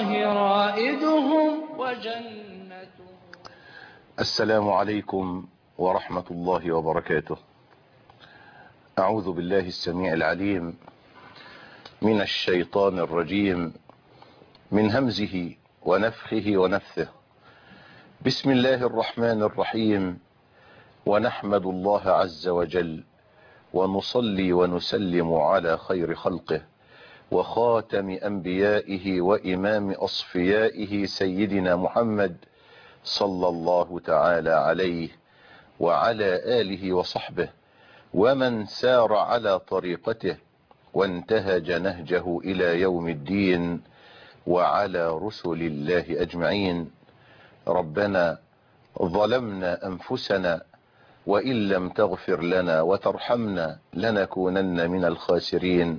الله رائدهم وجنته. السلام عليكم ورحمة الله وبركاته. أعوذ بالله السميع العليم من الشيطان الرجيم من همزه ونفخه ونفثه. بسم الله الرحمن الرحيم. ونحمد الله عز وجل ونصلي ونسلم على خير خلقه وخاتم أنبيائه وإمام أصفيائه سيدنا محمد صلى الله تعالى عليه وعلى آله وصحبه ومن سار على طريقته وانتهج نهجه إلى يوم الدين وعلى رسل الله أجمعين. ربنا ظلمنا أنفسنا وإن لم تغفر لنا وترحمنا لنكونن من الخاسرين.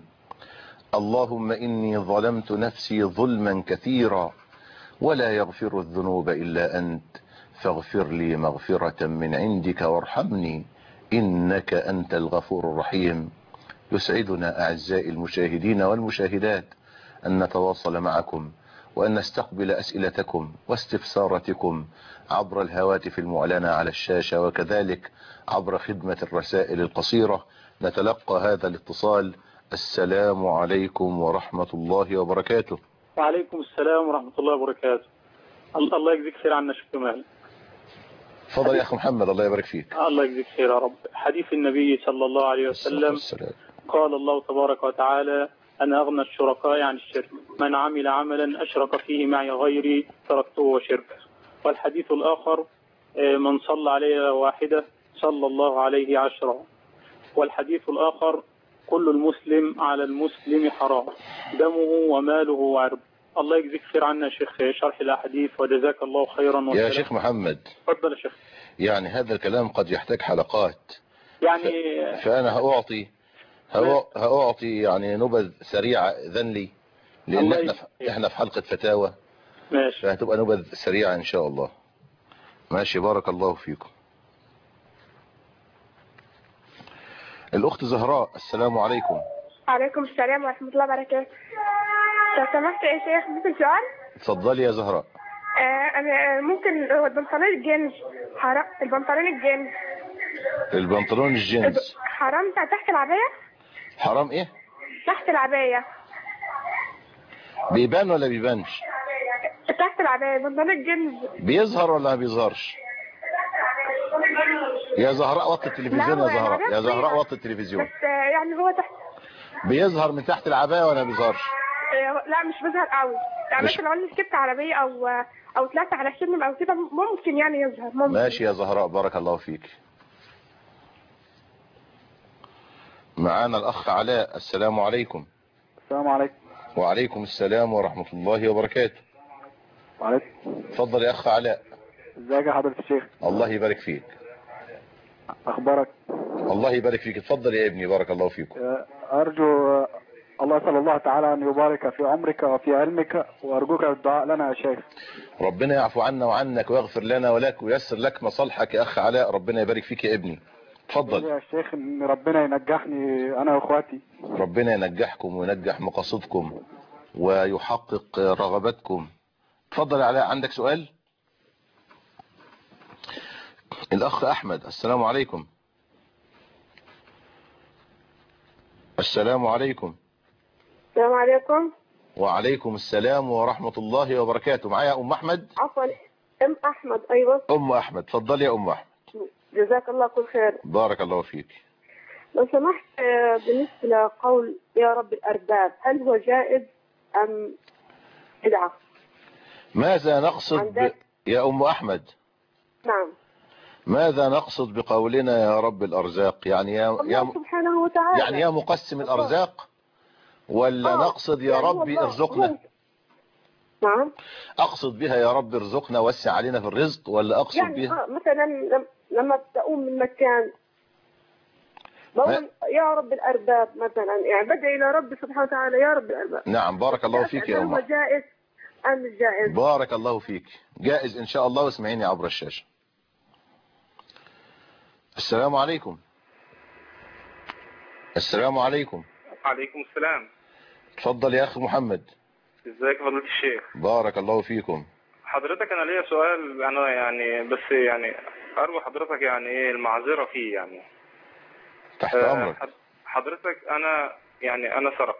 اللهم إني ظلمت نفسي ظلما كثيرا ولا يغفر الذنوب إلا أنت فاغفر لي مغفرة من عندك وارحمني إنك أنت الغفور الرحيم. يسعدنا أعزائي المشاهدين والمشاهدات أن نتواصل معكم وأن نستقبل أسئلتكم واستفساراتكم عبر الهواتف المعلنة على الشاشة وكذلك عبر خدمة الرسائل القصيرة. نتلقى هذا الاتصال. السلام عليكم ورحمة الله وبركاته. وعليكم السلام ورحمة الله وبركاته. الله يجزيك خير عنا شيخ كمال. تفضل يا أخي محمد. الله يبارك فيك. الله يجزيك خير يا رب. حديث النبي صلى الله عليه وسلم قال الله تبارك وتعالى: أنا أغنى الشركاء عن الشرك، من عمل عملا أشرك فيه معي غيري تركته وشركه. والحديث الآخر: من صلى علي واحدة صلى الله عليه 10. والحديث الآخر: كل المسلم على المسلم حرام دمه وماله وعرضه. الله يجزيك خير عنا شيخ شرح الأحاديث وجزاك الله خيرا. يا شيخ محمد تفضل يا شيخ. يعني هذا الكلام قد يحتاج حلقات، يعني فأنا هأعطي يعني نبذ سريعة إذن لي، لأن احنا في حلقة فتاوى. ماشي. فهتبقى نبذ سريعة إن شاء الله. ماشي. بارك الله فيكم. الأخت زهراء. السلام عليكم. وعليكم السلام ورحمة الله وبركاته. لو سمحت يا شيخ ممكن سؤال؟ اتفضلي يا زهراء. أنا ممكن هو البنطلون الجينز حرام؟ البنطلون الجينز حرام تحت العباية؟ حرام ايه؟ تحت العباية. بيبان ولا بيبانش؟ تحت العباية البنطلون الجينز بيظهر ولا ما بيظهرش؟ يا زهراء وطي التلفزيون. يا زهراء يا زهراء وطي التلفزيون. بس يعني هو تحت بيظهر من تحت العباية ولا ما بيظهرش؟ لا مش بيظهر قوي يعني. مثلا لو انا ركبت عربية او طلعت على سلم او كده ممكن يعني يظهر. ممكن. ماشي يا زهراء. بارك الله فيك. معانا الأخ علاء. السلام عليكم. السلام عليكم. وعليكم السلام ورحمة الله وبركاته. وعليكم. اتفضل يا أخ علاء. ازيك يا حضرة الشيخ؟ الله يبارك فيك. أخبارك؟ الله يبارك فيك. اتفضل يا ابني. بارك الله فيكم. أرجو الله أسأل الله تعالى أن يبارك في عمرك وفي علمك، وأرجوك الدعاء لنا يا شيخ. ربنا يعفو عنا وعنك ويغفر لنا ولك ويسر لك مصالحك يا أخ علاء. ربنا يبارك فيك يا ابني. اتفضل يا شيخ. ان ربنا ينجحني انا واخواتي. ربنا ينجحكم وينجح مقاصدكم ويحقق رغباتكم. اتفضل يا علاء. عندك سؤال؟ الأخ أحمد. السلام عليكم. السلام عليكم. السلام عليكم. وعليكم السلام ورحمة الله وبركاته. معايا أم أحمد. عفوا أم أحمد. أيوة أم أحمد. اتفضل يا أم أحمد. جزاك الله كل خير. بارك الله فيك. لو سمحت بالنسبة لقول يا رب الأرباب، هل هو جائز أم بدعة؟ ماذا نقصد يا أم أحمد؟ نعم. ماذا نقصد بقولنا يا رب الأرزاق؟ يعني الله سبحانه وتعالى. يعني يا مقسم الأرزاق، ولا نقصد يا ربي ارزقنا؟ نعم. أقصد بها يا رب ارزقنا وسع علينا في الرزق، ولا أقصد يعني بها مثلا لما تقوم من مكان بقول يا رب الأرباب مثلا، يعني بدعي إلى رب سبحانه وتعالى يا رب الأرباب. نعم. بارك الله فيك يا أم. هو جائز أم مش جائز؟ بارك الله فيك. جائز إن شاء الله. واسمعيني عبر الشاشة. السلام عليكم. السلام عليكم. وعليكم السلام. اتفضل يا أخي محمد. ازيك يا فضيلة الشيخ؟ بارك الله فيكم. حضرتك انا ليا سؤال، انا يعني بس يعني ارجو حضرتك يعني ايه المعذرة فيه يعني. تحت امرك. حضرتك انا سرقت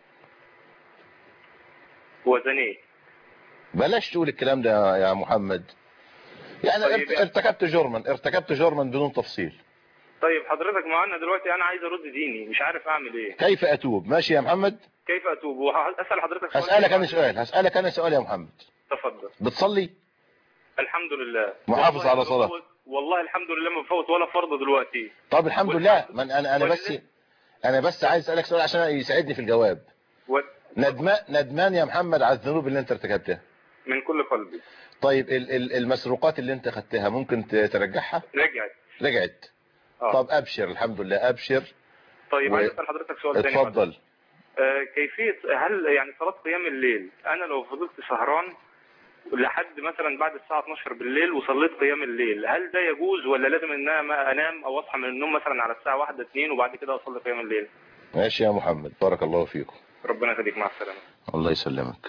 وزنيت. بلاش تقول الكلام ده يا محمد. يعني طيب ارتكبت جرما بدون تفصيل. طيب حضرتك معانا دلوقتي، انا عايز ارد ديني، مش عارف اعمل ايه. كيف اتوب؟ ماشي يا محمد. كيف اتوب؟ وهسأل حضرتك سؤال. هسألك انا سؤال يا محمد. تفضل. بتصلي؟ الحمد لله. محافظ على صلاة؟ والله الحمد لله ما بفوت ولا فرض دلوقتي. طب الحمد لله. من انا بس عايز اسالك سؤال عشان يساعدني في الجواب. ندمان يا محمد على الذنوب اللي انت ارتكبتها؟ من كل قلبي. طيب المسروقات اللي انت خدتها ممكن ترجعها؟ رجعت. طب ابشر، الحمد لله، ابشر. طيب عايز اسال حضرتك سؤال تاني. اتفضل. كيفيه هل يعني صلاه قيام الليل، انا لو فضلت سهران لحد مثلا بعد الساعه 12 بالليل وصليت قيام الليل، هل ده يجوز ولا لازم ان انا انام او اصحى من النوم مثلا على الساعه 1 2 وبعد كده اصلي قيام الليل؟ ماشي يا محمد، بارك الله فيكم. ربنا يخليك، مع السلامه. الله يسلمك.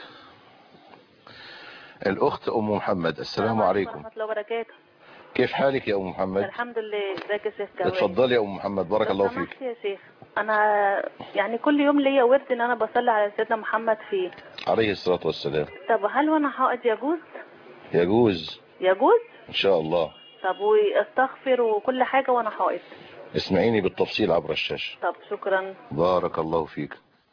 الاخت ام محمد، السلام عليكم ورحمه الله وبركاته. كيف حالك يا ام محمد؟ الحمد لله. ازيك يا شيخ كويس؟ اتفضلي يا ام محمد، بارك الله فيك. يا شيخ انا يعني كل يوم ليا ورد ان انا بصلي على سيدنا محمد فيه عليه الصلاه والسلام. طب هل وانا حائض يجوز؟ يجوز ان شاء الله. طب واستغفر وكل حاجه وانا حائض؟ اسمعيني بالتفصيل عبر الشاشه. طب شكرا. بارك الله فيك.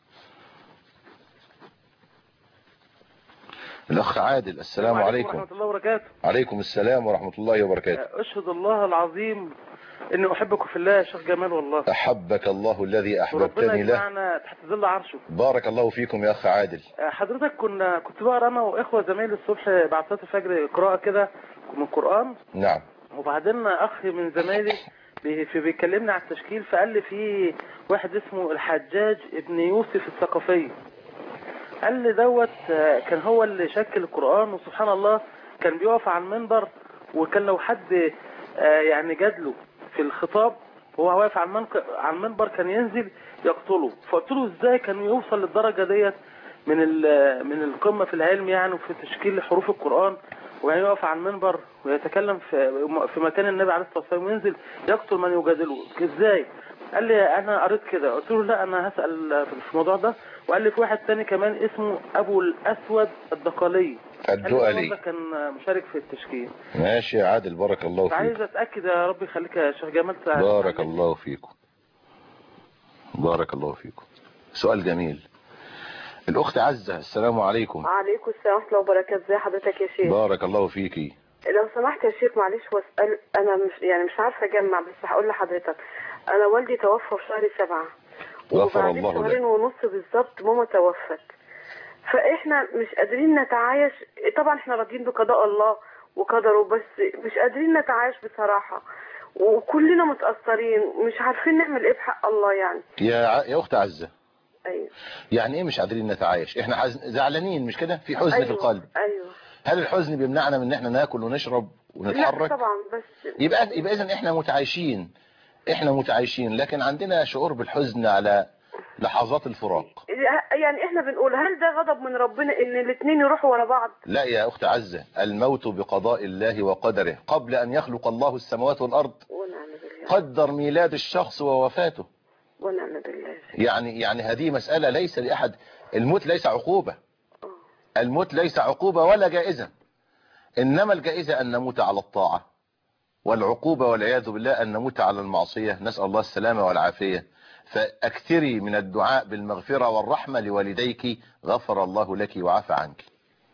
الأخ عادل، السلام عليكم ورحمة الله وبركاته. عليكم السلام ورحمة الله وبركاته. أشهد الله العظيم إني أحبك في الله يا شيخ جمال والله. أحبك الله الذي أحببتني له. ربنا يجمعنا تحت ظل عرشه. بارك الله فيكم يا أخ عادل. حضرتك كنت بقرا أنا وإخوة زمايلي الصبح بعد صلاة الفجر قراءة كده من القرآن. نعم. وبعدين أخ من زمايلي بيكلمني على التشكيل، فقال لي في واحد اسمه الحجاج ابن يوسف الثقفي، قال لي دوت كان هو اللي شكل القرآن، وسبحان الله كان بيقف على المنبر، وكان لو حد يعني جادله في الخطاب وهو واقف على المنبر كان ينزل يقتله. فقلت له ازاي كان يوصل للدرجة ديت من القمة في العلم يعني وفي تشكيل حروف القرآن، ويعني يقف على المنبر ويتكلم في مكان النبي عليه الصلاة والسلام وينزل يقتل من يجادله ازاي؟ قال لي انا قريت كده. قلت له لا انا هسأل في الموضوع ده. وقال لي في واحد تاني كمان اسمه ابو الاسود الدقلي كان مشارك في التشكيل. ماشي يا عادل، بارك الله فيك. عايز اتاكد يا رب يخليك يا شيخ جمال. بارك الله فيكم. بارك الله فيكم. سؤال جميل. الاخت عزة، السلام عليكم. وعليكم السلام ورحمه الله وبركاته. ازي حضرتك يا شيخ؟ بارك الله فيكي. لو سمحت يا شيخ معلش واسال، انا مش عارفه اجمع، بس هقول لحضرتك انا والدي توفى في شهر 7 وبعد شهرين ونص بالظبط ماما توفت، فاحنا مش قادرين نتعايش. طبعا احنا راضيين بقضاء الله وقدره، بس مش قادرين نتعايش بصراحه، وكلنا متاثرين مش عارفين نعمل ايه بحق الله يعني. يا اخت عزة، ايوه يعني ايه مش قادرين نتعايش؟ احنا زعلانين مش كده؟ في حزن. أيوة. في القلب. ايوه. هل الحزن بيمنعنا من ان احنا ناكل ونشرب ونتحرك؟ لا طبعا، بس يبقى اذا احنا متعايشين، لكن عندنا شعور بالحزن على لحظات الفراق. يعني احنا بنقول هل ده غضب من ربنا ان الاثنين يروحوا ورا بعض؟ لا يا اخت عزة، الموت بقضاء الله وقدره. قبل ان يخلق الله السماوات والارض ونعم بالله قدر ميلاد الشخص ووفاته. ونعم بالله. يعني هذه مسألة ليس لأحد. الموت ليس عقوبة. الموت ليس عقوبة ولا جائزة، إنما الجائزة أن نموت على الطاعة، والعقوبة والعياذ بالله أن نموت على المعصية. نسأل الله السلامة والعافية. فأكثري من الدعاء بالمغفرة والرحمة لوالديك، غفر الله لك وعفى عنك.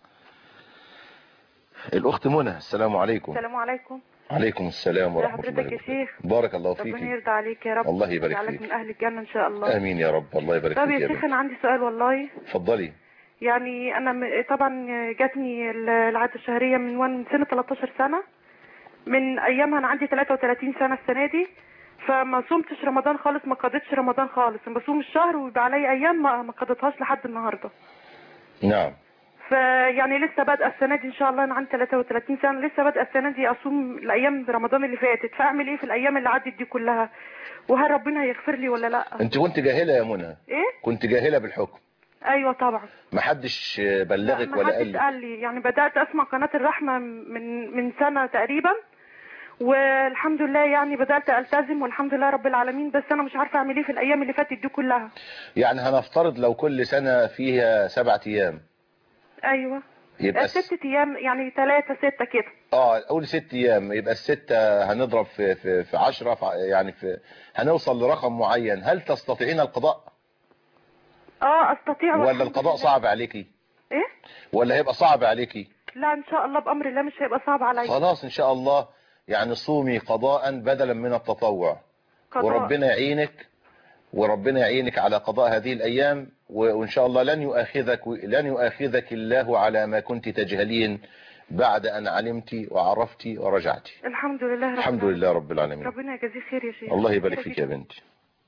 الأخت منى، السلام عليكم. السلام عليكم. عليكم السلام ورحمة الله وبركاته. حضرتك يا شيخ، بارك الله فيك. ربنا يرضى عليك يا رب. الله يبارك فيك. يجعلك من أهل الجنة إن شاء الله. آمين يا رب. الله يبارك فيك. طب يا شيخ أنا عندي سؤال والله. اتفضلي. يعني أنا طبعا جاتني العادة الشهرية من سنة 13 سنة، من أيامها أنا عندي 33 سنة السنة دي، فما صمتش رمضان خالص، ما قضيتش رمضان خالص. بصوم الشهر ويبقى علي أيام ما قضيتهاش لحد النهاردة. نعم. فيعني لسه بادئه السنه دي ان شاء الله. انا عندي 33 سنه، لسه بادئه السنه دي اصوم الايام رمضان اللي فاتت، فاعمل ايه في الايام اللي عدت دي كلها؟ وهل ربنا هيغفر لي ولا لا؟ انت كنت جاهله يا منى؟ ايه؟ كنت جاهله بالحكم؟ ايوه طبعا. ما حدش بلغك ولا قال لك؟ قال لي يعني بدات اسمع قناه الرحمه من سنه تقريبا، والحمد لله يعني بدات التزم والحمد لله رب العالمين، بس انا مش عارفه اعمل ايه في الايام اللي فاتت دي كلها. يعني هنفترض لو كل سنه فيها 7 ايام. ايوه يبقى 6 ايام، يعني 3 6 كده. قول 6 ايام، يبقى ال6 هنضرب في 10 يعني هنوصل لرقم معين. هل تستطيعين القضاء؟ استطيع. ولا القضاء صعب عليكي؟ ايه؟ ولا هيبقى صعب عليكي؟ لا ان شاء الله بامر الله مش هيبقى صعب عليا. خلاص ان شاء الله، يعني صومي قضاء بدلا من التطوع. وربنا يعينك، وربنا يعينك على قضاء هذه الايام، وان شاء الله لن يؤاخذك الله على ما كنت تجهلين بعد ان علمت وعرفت ورجعت. الحمد لله. الحمد لله رب العالمين. ربنا يجازيه خير يا شيخ. الله يبارك فيك يا بنتي.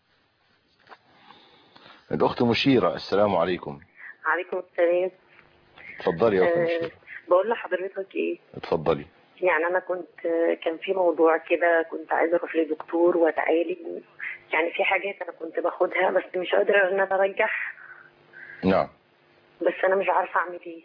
الاخت مشيرة، السلام عليكم. عليكم السلام. اتفضلي يا اخت مشيرة. بقول لحضرتك ايه؟ اتفضلي. يعني انا كان في موضوع كده، كنت عايزه اروح لدكتور واتعالج، يعني في حاجات انا كنت باخدها بس مش قادره ان انا ارجعها. نعم. بس انا مش عارفه اعمل ايه.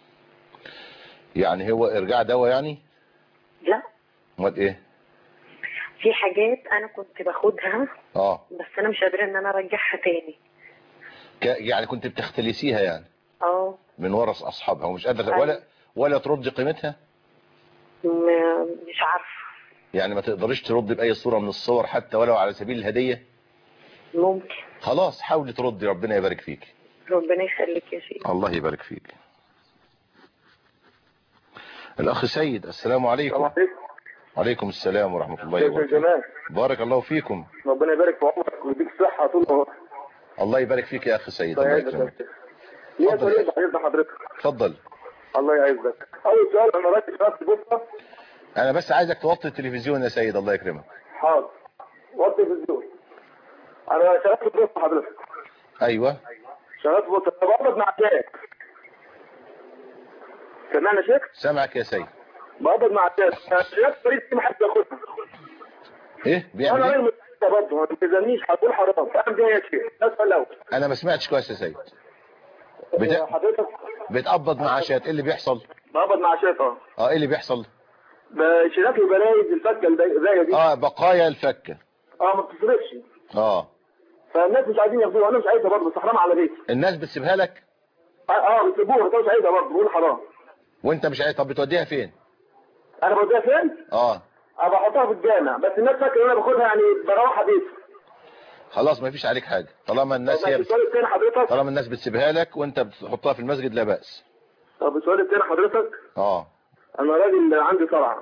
يعني هو ارجاع دواء يعني؟ لا. امال ايه؟ في حاجات انا كنت باخدها بس انا مش قادره ان انا ارجعها تاني. يعني كنت بتختلسيها يعني؟ من ورث اصحابها ومش قادره ولا تردي قيمتها؟ مش عارفه. يعني ما تقدريش تردي باي صوره من الصور حتى ولو على سبيل الهديه؟ ممكن. خلاص حاولي تردي، ربنا يبارك فيك. ربنا يخليك يا شيخ. الله يبارك فيك. الاخ سيد، السلام عليكم. وعليكم السلام ورحمه الله وبركاته. بارك الله فيكم. ربنا يبارك في عمرك ويديك صحه طول عمرك. الله يبارك فيك يا اخي سيد. الله يكرمك. ليه سؤال عايزنا حضرتك؟ اتفضل. الله يعزك. اول سؤال، انا راجل شغال في بوسطه. انا بس عايزك توطي التلفزيون يا سيد، الله يكرمك. حاضر. وطي التلفزيون. انا شغال في بوسطه حضرتك. ايوه شغال في بوسطه. انا بقبض مع شيخ. سمعنا شيخ؟ سامعك يا سيد. بقبض مع شيخ. شيخ طريقتي ما حد ياخدها. ايه بيعمل ايه؟ انا راجل برضه ما تلزمنيش، هتقول حرام. اعمل ايه يا شيخ؟ ده السؤال الاول. انا ما سمعتش كويس يا سيد. حضرتك بتقبض معاشات، ايه اللي بيحصل؟ بقبض معاشات. ايه اللي بيحصل؟ شراكه البلايز الفكه زي دي. بقايا الفكه. ما بتصرفش. فالناس مش عايزين ياخدوها، انا مش عايزها برضه، بس حرام على بيتي. الناس بتسيبها لك؟ بيسيبوها، انت مش عايزها برضه، بقول حرام. وانت مش عايز؟ طب بتوديها فين؟ انا بوديها فين؟ بحطها في الجامع، بس الناس فاكره ان انا باخدها يعني بروحها بيتي. خلاص ما فيش عليك حاجه، طالما الناس طالما الناس بتسيبها لك وانت بتحطها في المسجد لا باس. طب السؤال الثاني حضرتك. انا راجل عندي صرع.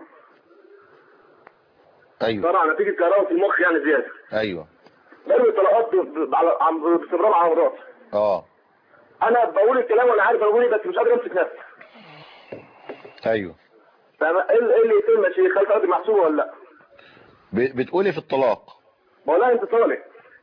ايوه. صرع نتيجه كهرباء في المخ يعني زياده. ايوه. برمي طلقات باستمرار على مراتي. انا بقول الكلام وانا عارف انا بقول ايه، بس مش قادر امسك نفسي. ايوه. ايه اللي يتم يا شيخ؟ هل قضية محسوبه ولا لا؟ بتقولي في الطلاق؟ والله انت طالق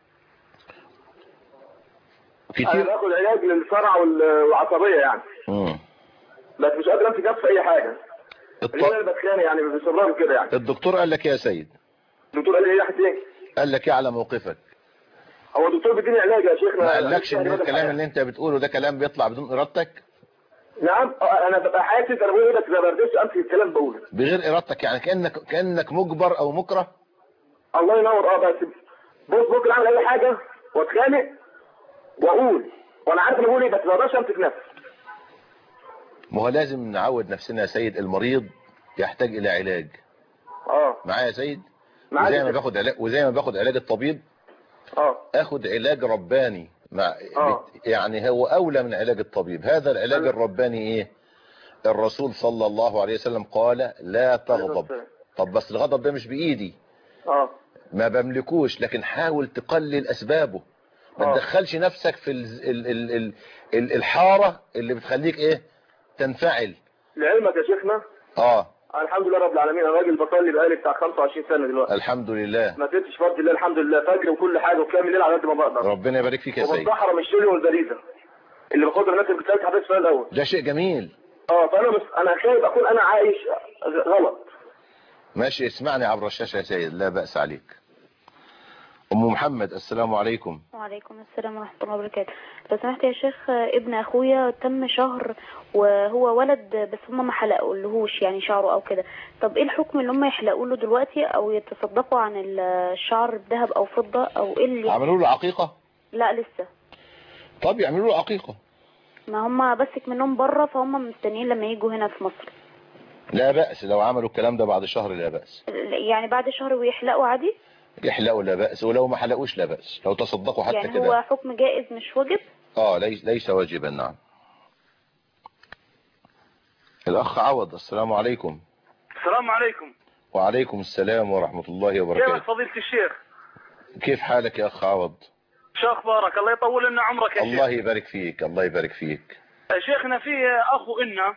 كتير. انا باخد علاج للصرع والعصبيه يعني. بس مش قادر امسك نفسي في اي حاجه. انا بتخانق يعني باستمرار كده يعني. الدكتور قال لك ايه يا سيد؟ الدكتور قال لي ايه يا حسين؟ قال لك ايه على موقفك؟ هو الدكتور بيديني علاج يا شيخنا. ما قالكش ان الكلام اللي انت بتقوله ده كلام بيطلع بدون ارادتك؟ نعم. انا ببقى حاسس انا بقول ايه، بس ما بردش امسك الكلام بقوله بغير ارادتك، يعني كانك مجبر او مكره. الله ينور. بس بص ممكن اعمل اي حاجه واتخانق واقول وانا عارف انا بقول ايه، بس ما بقدرش امسك نفسي. ما هو لازم نعود نفسنا يا سيد، المريض يحتاج الى علاج. معايا يا سيد؟ وزي ما باخد علاج الطبيب اخد علاج رباني يعني هو اولى من علاج الطبيب. هذا العلاج الرباني ايه؟ الرسول صلى الله عليه وسلم قال لا تغضب. طب بس الغضب ده مش بايدي، ما بملكوش، لكن حاول تقلل اسبابه. ما تدخلش نفسك في الحارة اللي بتخليك ايه تنفعل. لعلمك يا شيخنا الحمد لله رب العالمين، انا راجل بصلي بقالي بتاع 25 سنه دلوقتي. الحمد لله. ما سبتش فرض الله الحمد لله، فجر وكل حاجه وكامل الليل على قد ما بقدر. ربنا يبارك فيك يا سيد. وبالصحراء من الشيل والبريده اللي باخدها الناس اللي بتسالك حضرتك السؤال الاول. ده شيء جميل. فانا انا خايف اكون انا عايش غلط. ماشي، اسمعني عبر الشاشه يا سيد، لا باس عليك. ام محمد السلام عليكم. وعليكم السلام ورحمة الله وبركاته. لو سمحت يا شيخ، ابن أخويا تم شهر وهو ولد، بس هم ما حلقولهوش يعني شعره أو كده. طب إيه الحكم اللي هم يحلقوا له دلوقتي أو يتصدقوا عن الشعر بذهب أو فضة أو إيه اللي عملوا له عقيقة؟ لا لسه. طب يعملوا له عقيقة. ما هم بس منهم بره، فهم مستنيين لما يجوا هنا في مصر. لا بأس لو عملوا الكلام ده بعد شهر، لا بأس. يعني بعد شهر ويحلقوا عادي؟ يحلقوا لا بأس، ولو ما حلقوش لا بأس، لو تصدقوا حتى يعني كده. هو حكم جائز مش واجب؟ ليس واجبا. نعم. الأخ عوض السلام عليكم. السلام عليكم. وعليكم السلام ورحمة الله وبركاته. كيف فضيلة الشيخ؟ كيف حالك يا أخ عوض؟ شو أخبارك؟ الله يطول لنا عمرك يا شيخ. الله يبارك فيك، الله يبارك فيك. شيخنا في أخو إلنا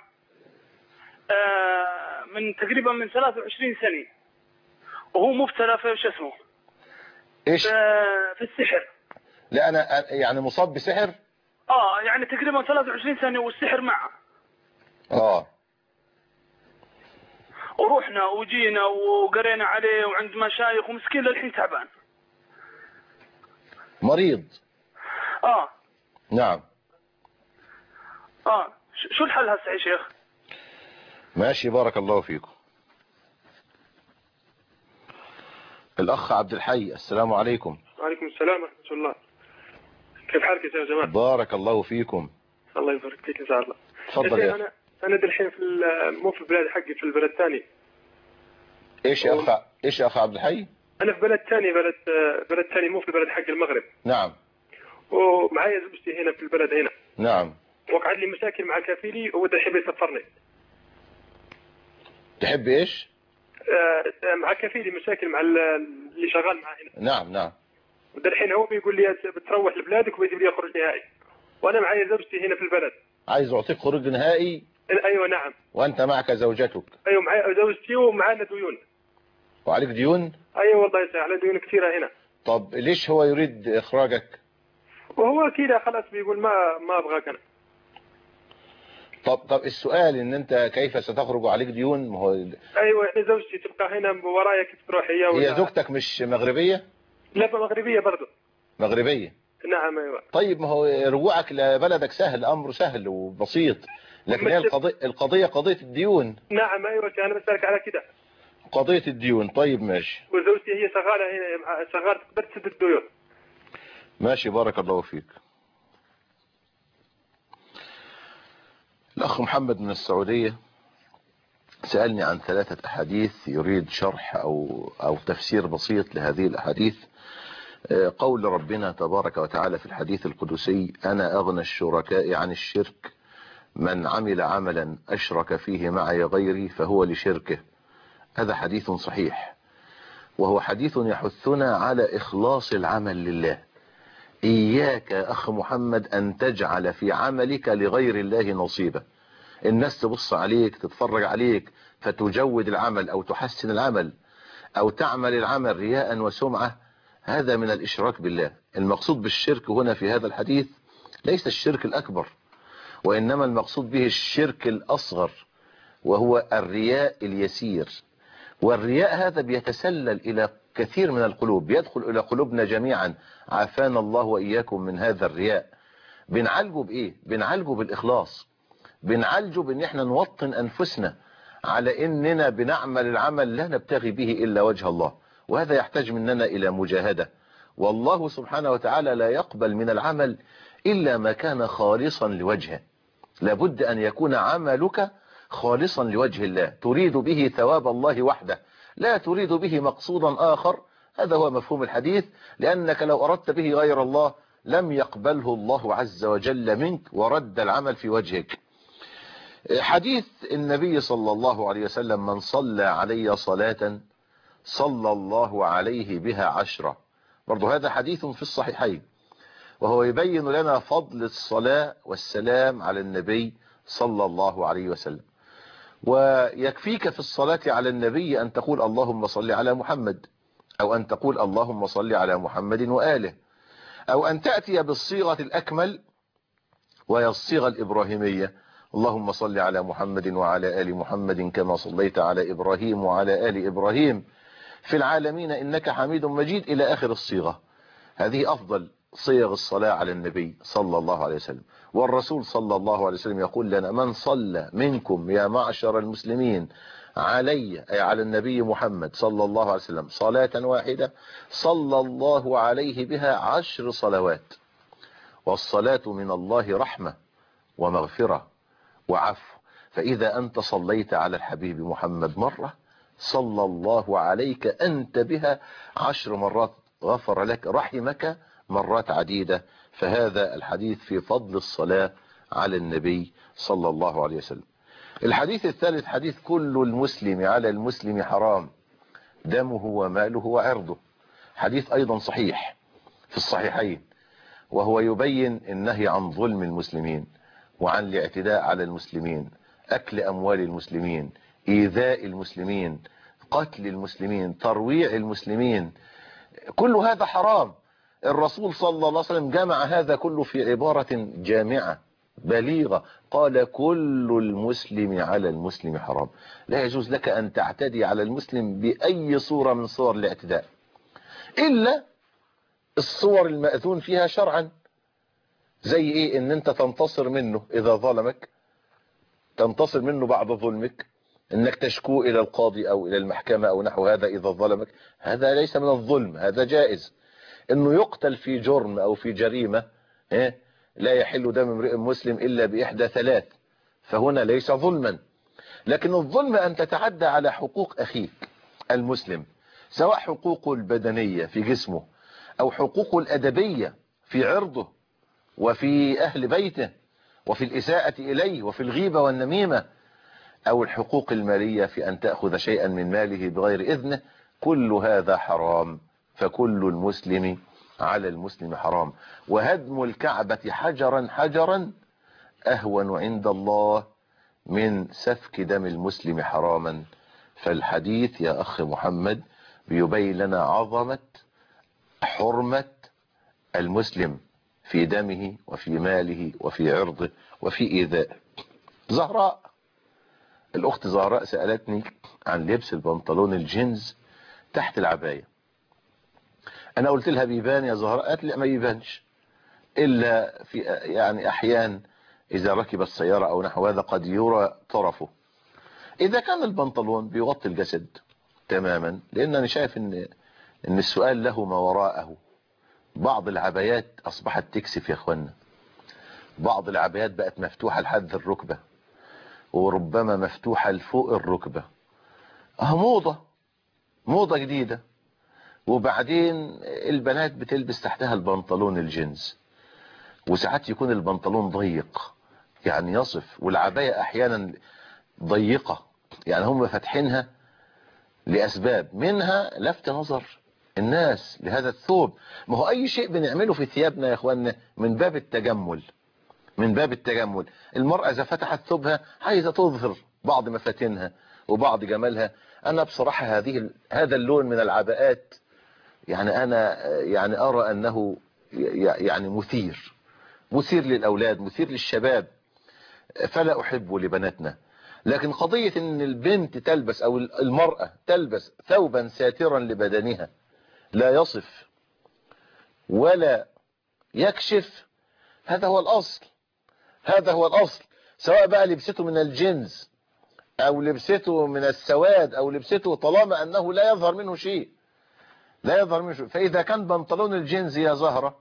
من تقريبا من 23 سنة وهو مبتلى في شو اسمه؟ إيش؟ في السحر. لا أنا يعني مصاب بسحر؟ يعني تقريبا 23 سنة والسحر معه. ورحنا وجينا وقرينا عليه وعند مشايخ ومسكين للحين تعبان. مريض. نعم. شو الحل هسه يا شيخ؟ ماشي بارك الله فيكم. الأخ عبد الحي السلام عليكم. وعليكم السلام ورحمة الله. كيف حالك يا جماعة؟ بارك الله فيكم. الله يبارك فيك إن شاء الله. تفضل يا أخي. أنا الحين مو في البلاد حقي، في البلد الثاني. إيش يا أخ عبد الحي؟ أنا في بلد ثاني، بلد ثاني، مو في البلد حق المغرب. نعم. ومعايا زوجتي هنا في البلد هنا. نعم. وقعد لي مشاكل مع كفيلي وده يحب يسفرني. تحب إيش؟ مع كفيلي مشاكل مع اللي شغال معاه هنا. نعم. وده الحين هو بيقول لي بتروح لبلادك وبيجيب لي خروج نهائي، وأنا معايا زوجتي هنا في البلد. عايز أعطيك خروج نهائي؟ أيوة نعم. وأنت معك زوجتك؟ أيوة معايا زوجتي ومعانا ديون. وعليك ديون؟ أيوة والله على ديون كثيرة هنا. طب ليش هو يريد إخراجك؟ وهو كده خلاص بيقول ما أبغاك أنا. طب السؤال ان انت كيف ستخرج عليك ديون؟ ما هو ايوه زوجتي تبقى هنا ورايا كيف تروح هي زوجتك مش مغربية؟ لا مغربية برضه. مغربية؟ نعم ايوه. طيب ما هو رجوعك لبلدك سهل، امر سهل وبسيط، لكن هي القضية قضية الديون. نعم ايوه انا بسألك على كده، قضية الديون. طيب ماشي. وزوجتي هي شغالة هنا، شغالة تقدر تسد الديون. ماشي بارك الله فيك. الأخ محمد من السعودية سألني عن 3 أحاديث، يريد شرح أو تفسير بسيط لهذه الأحاديث. قول ربنا تبارك وتعالى في الحديث القدسي: أنا أغنى الشركاء عن الشرك، من عمل عملا أشرك فيه معي غيري فهو لشركه. هذا حديث صحيح، وهو حديث يحثنا على إخلاص العمل لله. إياك أخ محمد أن تجعل في عملك لغير الله نصيبا. الناس تبص عليك، تتفرج عليك، فتجود العمل أو تحسن العمل أو تعمل العمل رياء وسمعة، هذا من الإشراك بالله. المقصود بالشرك هنا في هذا الحديث ليس الشرك الأكبر، وإنما المقصود به الشرك الأصغر، وهو الرياء اليسير. والرياء هذا بيتسلل إلى كثير من القلوب، بيدخل إلى قلوبنا جميعا، عافانا الله وإياكم من هذا الرياء. بنعالجه بإيه؟ بنعالجه بالإخلاص، بنعالجه بأن احنا نوطن أنفسنا على أننا بنعمل العمل لا نبتغي به إلا وجه الله، وهذا يحتاج مننا إلى مجاهدة. والله سبحانه وتعالى لا يقبل من العمل إلا ما كان خالصا لوجهه. لابد أن يكون عملك خالصا لوجه الله، تريد به ثواب الله وحده، لا تريد به مقصودا آخر. هذا هو مفهوم الحديث، لأنك لو أردت به غير الله لم يقبله الله عز وجل منك ورد العمل في وجهك. حديث النبي صلى الله عليه وسلم: من صلى علي صلاة صلى الله عليه بها 10. برضو هذا حديث في الصحيحين، وهو يبين لنا فضل الصلاة والسلام على النبي صلى الله عليه وسلم. ويكفيك في الصلاة على النبي أن تقول اللهم صل على محمد، أو أن تقول اللهم صل على محمد وآله، أو أن تأتي بالصيغة الأكمل وهي الصيغة الإبراهيمية: اللهم صل على محمد وعلى آل محمد كما صليت على إبراهيم وعلى آل إبراهيم في العالمين إنك حميد مجيد، إلى آخر الصيغة. هذه أفضل صيغ الصلاة على النبي صلى الله عليه وسلم. والرسول صلى الله عليه وسلم يقول لنا: من صلى منكم يا معشر المسلمين علي، أي على النبي محمد صلى الله عليه وسلم، صلاة واحدة صلى الله عليه بها 10 صلوات. والصلاة من الله رحمة ومغفرة وعفو. فإذا أنت صليت على الحبيب محمد مرة، صلى الله عليك أنت بها 10 مرات، غفر لك، رحمك مرات عديدة. فهذا الحديث في فضل الصلاة على النبي صلى الله عليه وسلم. الحديث الثالث حديث: كل المسلم على المسلم حرام، دمه وماله وعرضه. حديث أيضا صحيح في الصحيحين، وهو يبين النهي عن ظلم المسلمين وعن الاعتداء على المسلمين، أكل أموال المسلمين، إيذاء المسلمين، قتل المسلمين، ترويع المسلمين، كل هذا حرام. الرسول صلى الله عليه وسلم جمع هذا كله في عبارة جامعة بليغة، قال: كل المسلم على المسلم حرام. لا يجوز لك أن تعتدي على المسلم بأي صورة من صور الاعتداء، إلا الصور المأذون فيها شرعا. زي إيه؟ إن أنت تنتصر منه إذا ظلمك، تنتصر منه بعد ظلمك، إنك تشكو إلى القاضي أو إلى المحكمة أو نحو هذا إذا ظلمك، هذا ليس من الظلم، هذا جائز. إنه يقتل في جرم أو في جريمة، لا يحل دم امرئ مسلم إلا بإحدى 3، فهنا ليس ظلما. لكن الظلم أن تتعدى على حقوق أخيك المسلم، سواء حقوقه البدنية في جسمه، أو حقوقه الأدبية في عرضه وفي أهل بيته وفي الإساءة إليه وفي الغيبة والنميمة، أو الحقوق المالية في أن تأخذ شيئا من ماله بغير إذنه. كل هذا حرام. فكل المسلم على المسلم حرام. وهدم الكعبة حجرا حجرا أهون عند الله من سفك دم المسلم حراما. فالحديث يا أخ محمد بيبين لنا عظمة حرمة المسلم في دمه وفي ماله وفي عرضه وفي إيذائه. زهراء، الأخت زهراء سألتني عن لبس البنطلون الجينز تحت العباية. أنا قلت لها: بيبان يا زهراء؟ قالت لي: ما يبانش، إلا في يعني أحيان إذا ركب السيارة أو نحو هذا قد يرى طرفه. إذا كان البنطلون بيغطي الجسد تماما، لأن أنا شايف إن السؤال له ما وراءه. بعض العبايات أصبحت تكسف يا أخوانا، بعض العبايات بقت مفتوحة لحد الركبة، وربما مفتوحة لفوق الركبة. موضة جديدة. وبعدين البنات بتلبس تحتها البنطلون الجينز، وساعات يكون البنطلون ضيق يعني يصف، والعباية أحيانا ضيقة، يعني هم فاتحينها لأسباب، منها لفت نظر الناس لهذا الثوب. ما هو أي شيء بنعمله في ثيابنا يا أخوانا من باب التجمل، من باب التجمل. المرأة إذا فتحت ثوبها عايزة تظهر بعض مفاتنها وبعض جمالها. أنا بصراحة هذا اللون من العباءات يعني أنا يعني أرى أنه يعني مثير للأولاد، مثير للشباب، فلا أحبه لبناتنا. لكن قضية أن البنت تلبس أو المرأة تلبس ثوبا ساترا لبدنها لا يصف ولا يكشف، هذا هو الأصل، هذا هو الأصل. سواء بقى لبسته من الجنس أو لبسته من السواد أو لبسته، طالما أنه لا يظهر منه شيء، لا يظهر منه شيء. فإذا كان بنطلون الجينز يا زهرة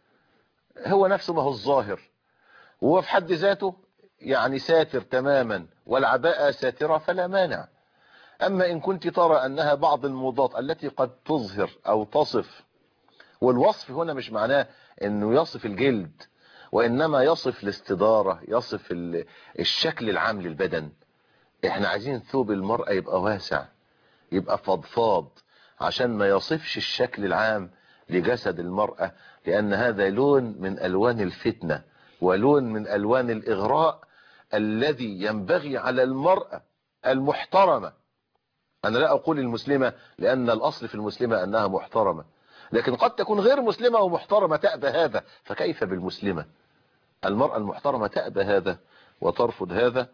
هو نفسه ما هو الظاهر، وهو في حد ذاته يعني ساتر تماما، والعباءة ساترة، فلا مانع. أما إن كنت ترى أنها بعض الموضات التي قد تظهر أو تصف، والوصف هنا مش معناه أنه يصف الجلد، وإنما يصف الاستدارة، يصف الشكل العام للبدن. احنا عايزين ثوب المرأة يبقى واسع، يبقى فضفاض، عشان ما يصفش الشكل العام لجسد المرأة، لأن هذا لون من ألوان الفتنة ولون من ألوان الإغراء الذي ينبغي على المرأة المحترمة. أنا لا أقول المسلمة، لأن الأصل في المسلمة أنها محترمة، لكن قد تكون غير مسلمة ومحترمة تأبى هذا، فكيف بالمسلمة؟ المرأة المحترمة تأبى هذا وترفض هذا.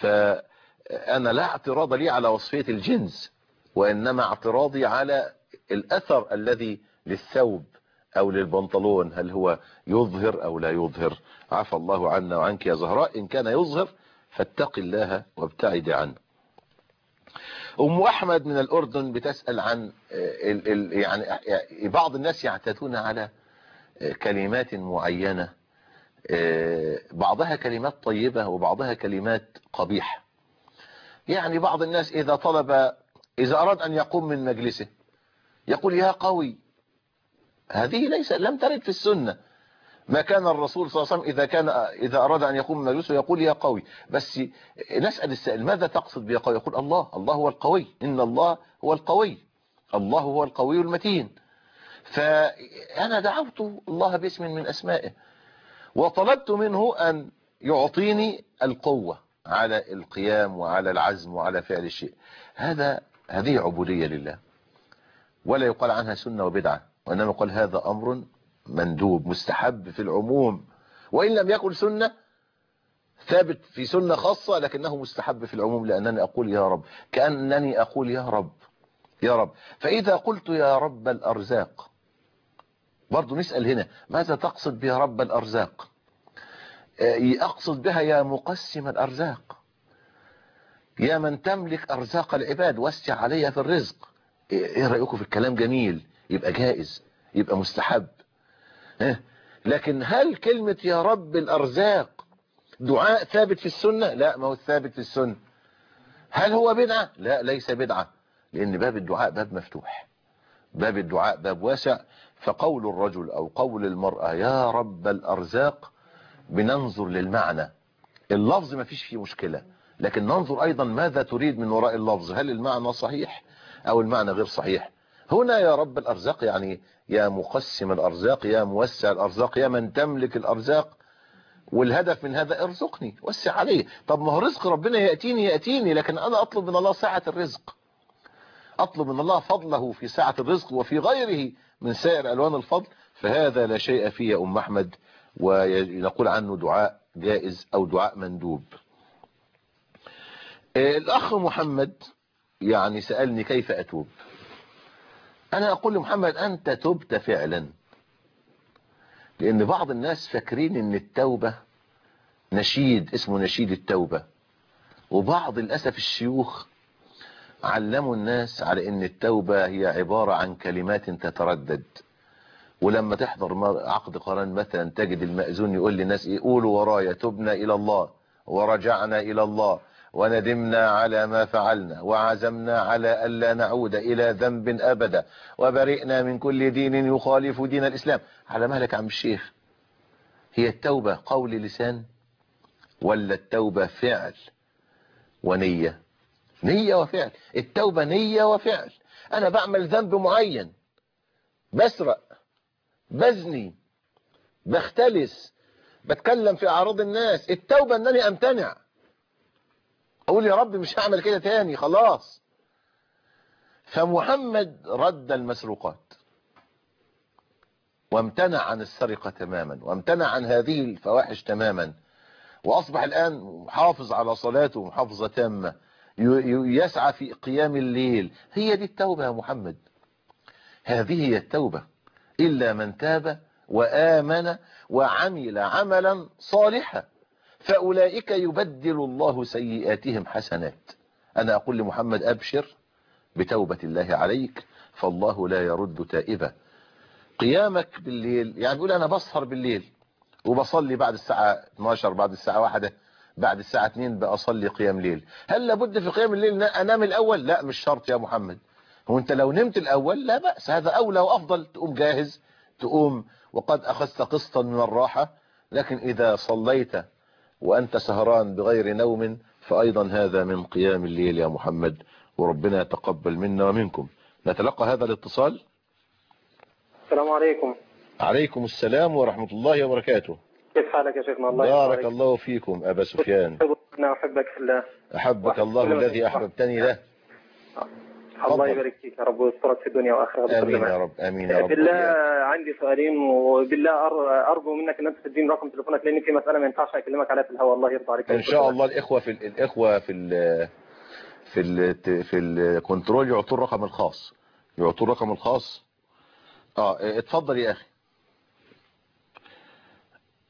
فأنا لا اعتراض لي على وصفية الجنس، وإنما اعتراضي على الأثر الذي للثوب أو للبنطلون، هل هو يظهر أو لا يظهر؟ عفى الله عنا وعنك يا زهراء. إن كان يظهر فاتق الله وابتعد عنه. أم أحمد من الأردن بتسأل عن يعني بعض الناس يعتادون على كلمات معينة، بعضها كلمات طيبة وبعضها كلمات قبيحة. يعني بعض الناس إذا أراد أن يقوم من مجلسه يقول يا قوي. هذه لم ترد في السنة. ما كان الرسول صلى الله عليه وسلم إذا أراد أن يقوم من مجلسه يقول يا قوي. بس نسأل السائل ماذا تقصد بيا قوي؟ يقول الله هو القوي، إن الله هو القوي، الله هو القوي المتين. فأنا دعوت الله باسم من أسمائه وطلبت منه أن يعطيني القوة على القيام وعلى العزم وعلى فعل الشيء. هذه عبودية لله، ولا يقال عنها سنة وبدعة، وإنما يقال هذا أمر مندوب مستحب في العموم، وإن لم يكن سنة ثابت في سنة خاصة لكنه مستحب في العموم، لأنني أقول يا رب، كأنني أقول يا رب يا رب. فإذا قلت يا رب الأرزاق، برضو نسأل هنا ماذا تقصد بيا رب الأرزاق؟ أقصد بها يا مقسم الأرزاق، يا من تملك أرزاق العباد وسع علي في الرزق. إيه رأيكم في الكلام؟ جميل، يبقى جائز، يبقى مستحب. لكن هل كلمة يا رب الأرزاق دعاء ثابت في السنة؟ لا، ما هو ثابت في السنة. هل هو بدعة؟ لا، ليس بدعة، لأن باب الدعاء باب مفتوح، باب الدعاء باب واسع. فقول الرجل أو قول المرأة يا رب الأرزاق بننظر للمعنى، اللفظ ما فيش فيه مشكلة، لكن ننظر أيضا ماذا تريد من وراء اللفظ، هل المعنى صحيح أو المعنى غير صحيح. هنا يا رب الأرزاق يعني يا مقسم الأرزاق، يا موسع الأرزاق، يا من تملك الأرزاق، والهدف من هذا ارزقني وسع عليه. طب ما هو رزق ربنا يأتيني، لكن أنا أطلب من الله سعة الرزق، أطلب من الله فضله في سعة الرزق وفي غيره من سائر ألوان الفضل. فهذا لا شيء فيه يا أم أحمد، ونقول عنه دعاء جائز أو دعاء مندوب. الأخ محمد يعني سألني كيف أتوب. أنا أقول لمحمد أنت تبت فعلا، لأن بعض الناس فاكرين أن التوبة نشيد اسمه نشيد التوبة، وبعض للأسف الشيوخ علموا الناس على أن التوبة هي عبارة عن كلمات تتردد. ولما تحضر عقد قران مثلا تجد المأذون يقول للناس ايه؟ قولوا ورايا تبنا إلى الله ورجعنا إلى الله وندمنا على ما فعلنا وعزمنا على ألا نعود إلى ذنب أبدا وبرئنا من كل دين يخالف دين الإسلام. على مهلك عم الشيخ، هي التوبة قول لسان ولا التوبة فعل ونية؟ نية وفعل. التوبة نية وفعل. أنا بعمل ذنب معين، بسرق، بزني، بختلس، بتكلم في أعراض الناس، التوبة أنني أمتنع، أقول يا رب مش هعمل كده تاني خلاص. فمحمد رد المسروقات وامتنع عن السرقة تماما، وامتنع عن هذه الفواحش تماما، وأصبح الآن محافظ على صلاته محافظة تامة، يسعى في قيام الليل. هي دي التوبة يا محمد، هذه هي التوبة. إلا من تاب وآمن وعمل عملا صالحا فأولئك يبدل الله سيئاتهم حسنات. أنا أقول لمحمد أبشر بتوبة الله عليك، فالله لا يرد تائبة. قيامك بالليل يعني بيقول أنا بسهر بالليل وبصلي بعد الساعة 12، بعد الساعة 1، بعد الساعة 2 بأصلي قيام ليل. هل لابد في قيام الليل أنام الأول؟ لا، مش شرط يا محمد. هو أنت لو نمت الأول لا بأس، هذا أولى وأفضل، تقوم جاهز، تقوم وقد أخذت قسطا من الراحة. لكن إذا صليت وأنت سهران بغير نوم فأيضا هذا من قيام الليل يا محمد، وربنا يتقبل منا ومنكم. نتلقى هذا الاتصال. السلام عليكم. عليكم السلام ورحمة الله وبركاته. كيف حالك يا شيخنا؟ الله يبارك. بارك الله فيكم أبا سفيان. أنا أحبك في الله. أحبك الله الذي أحببتني له. الله يبارك فيك يا رب ويسترك في الدنيا وآخرة. آمين يا رب، آمين يا رب. بالله عندي سؤالين، وبالله أرجو منك أن أنت تديني رقم تليفونك، لأن في مسألة ما ينفعش أكلمك عليها في الهواء. الله يرضى عليك. إن شاء الله الإخوة في الكنترول يعطوا الرقم الخاص، اتفضل يا أخي.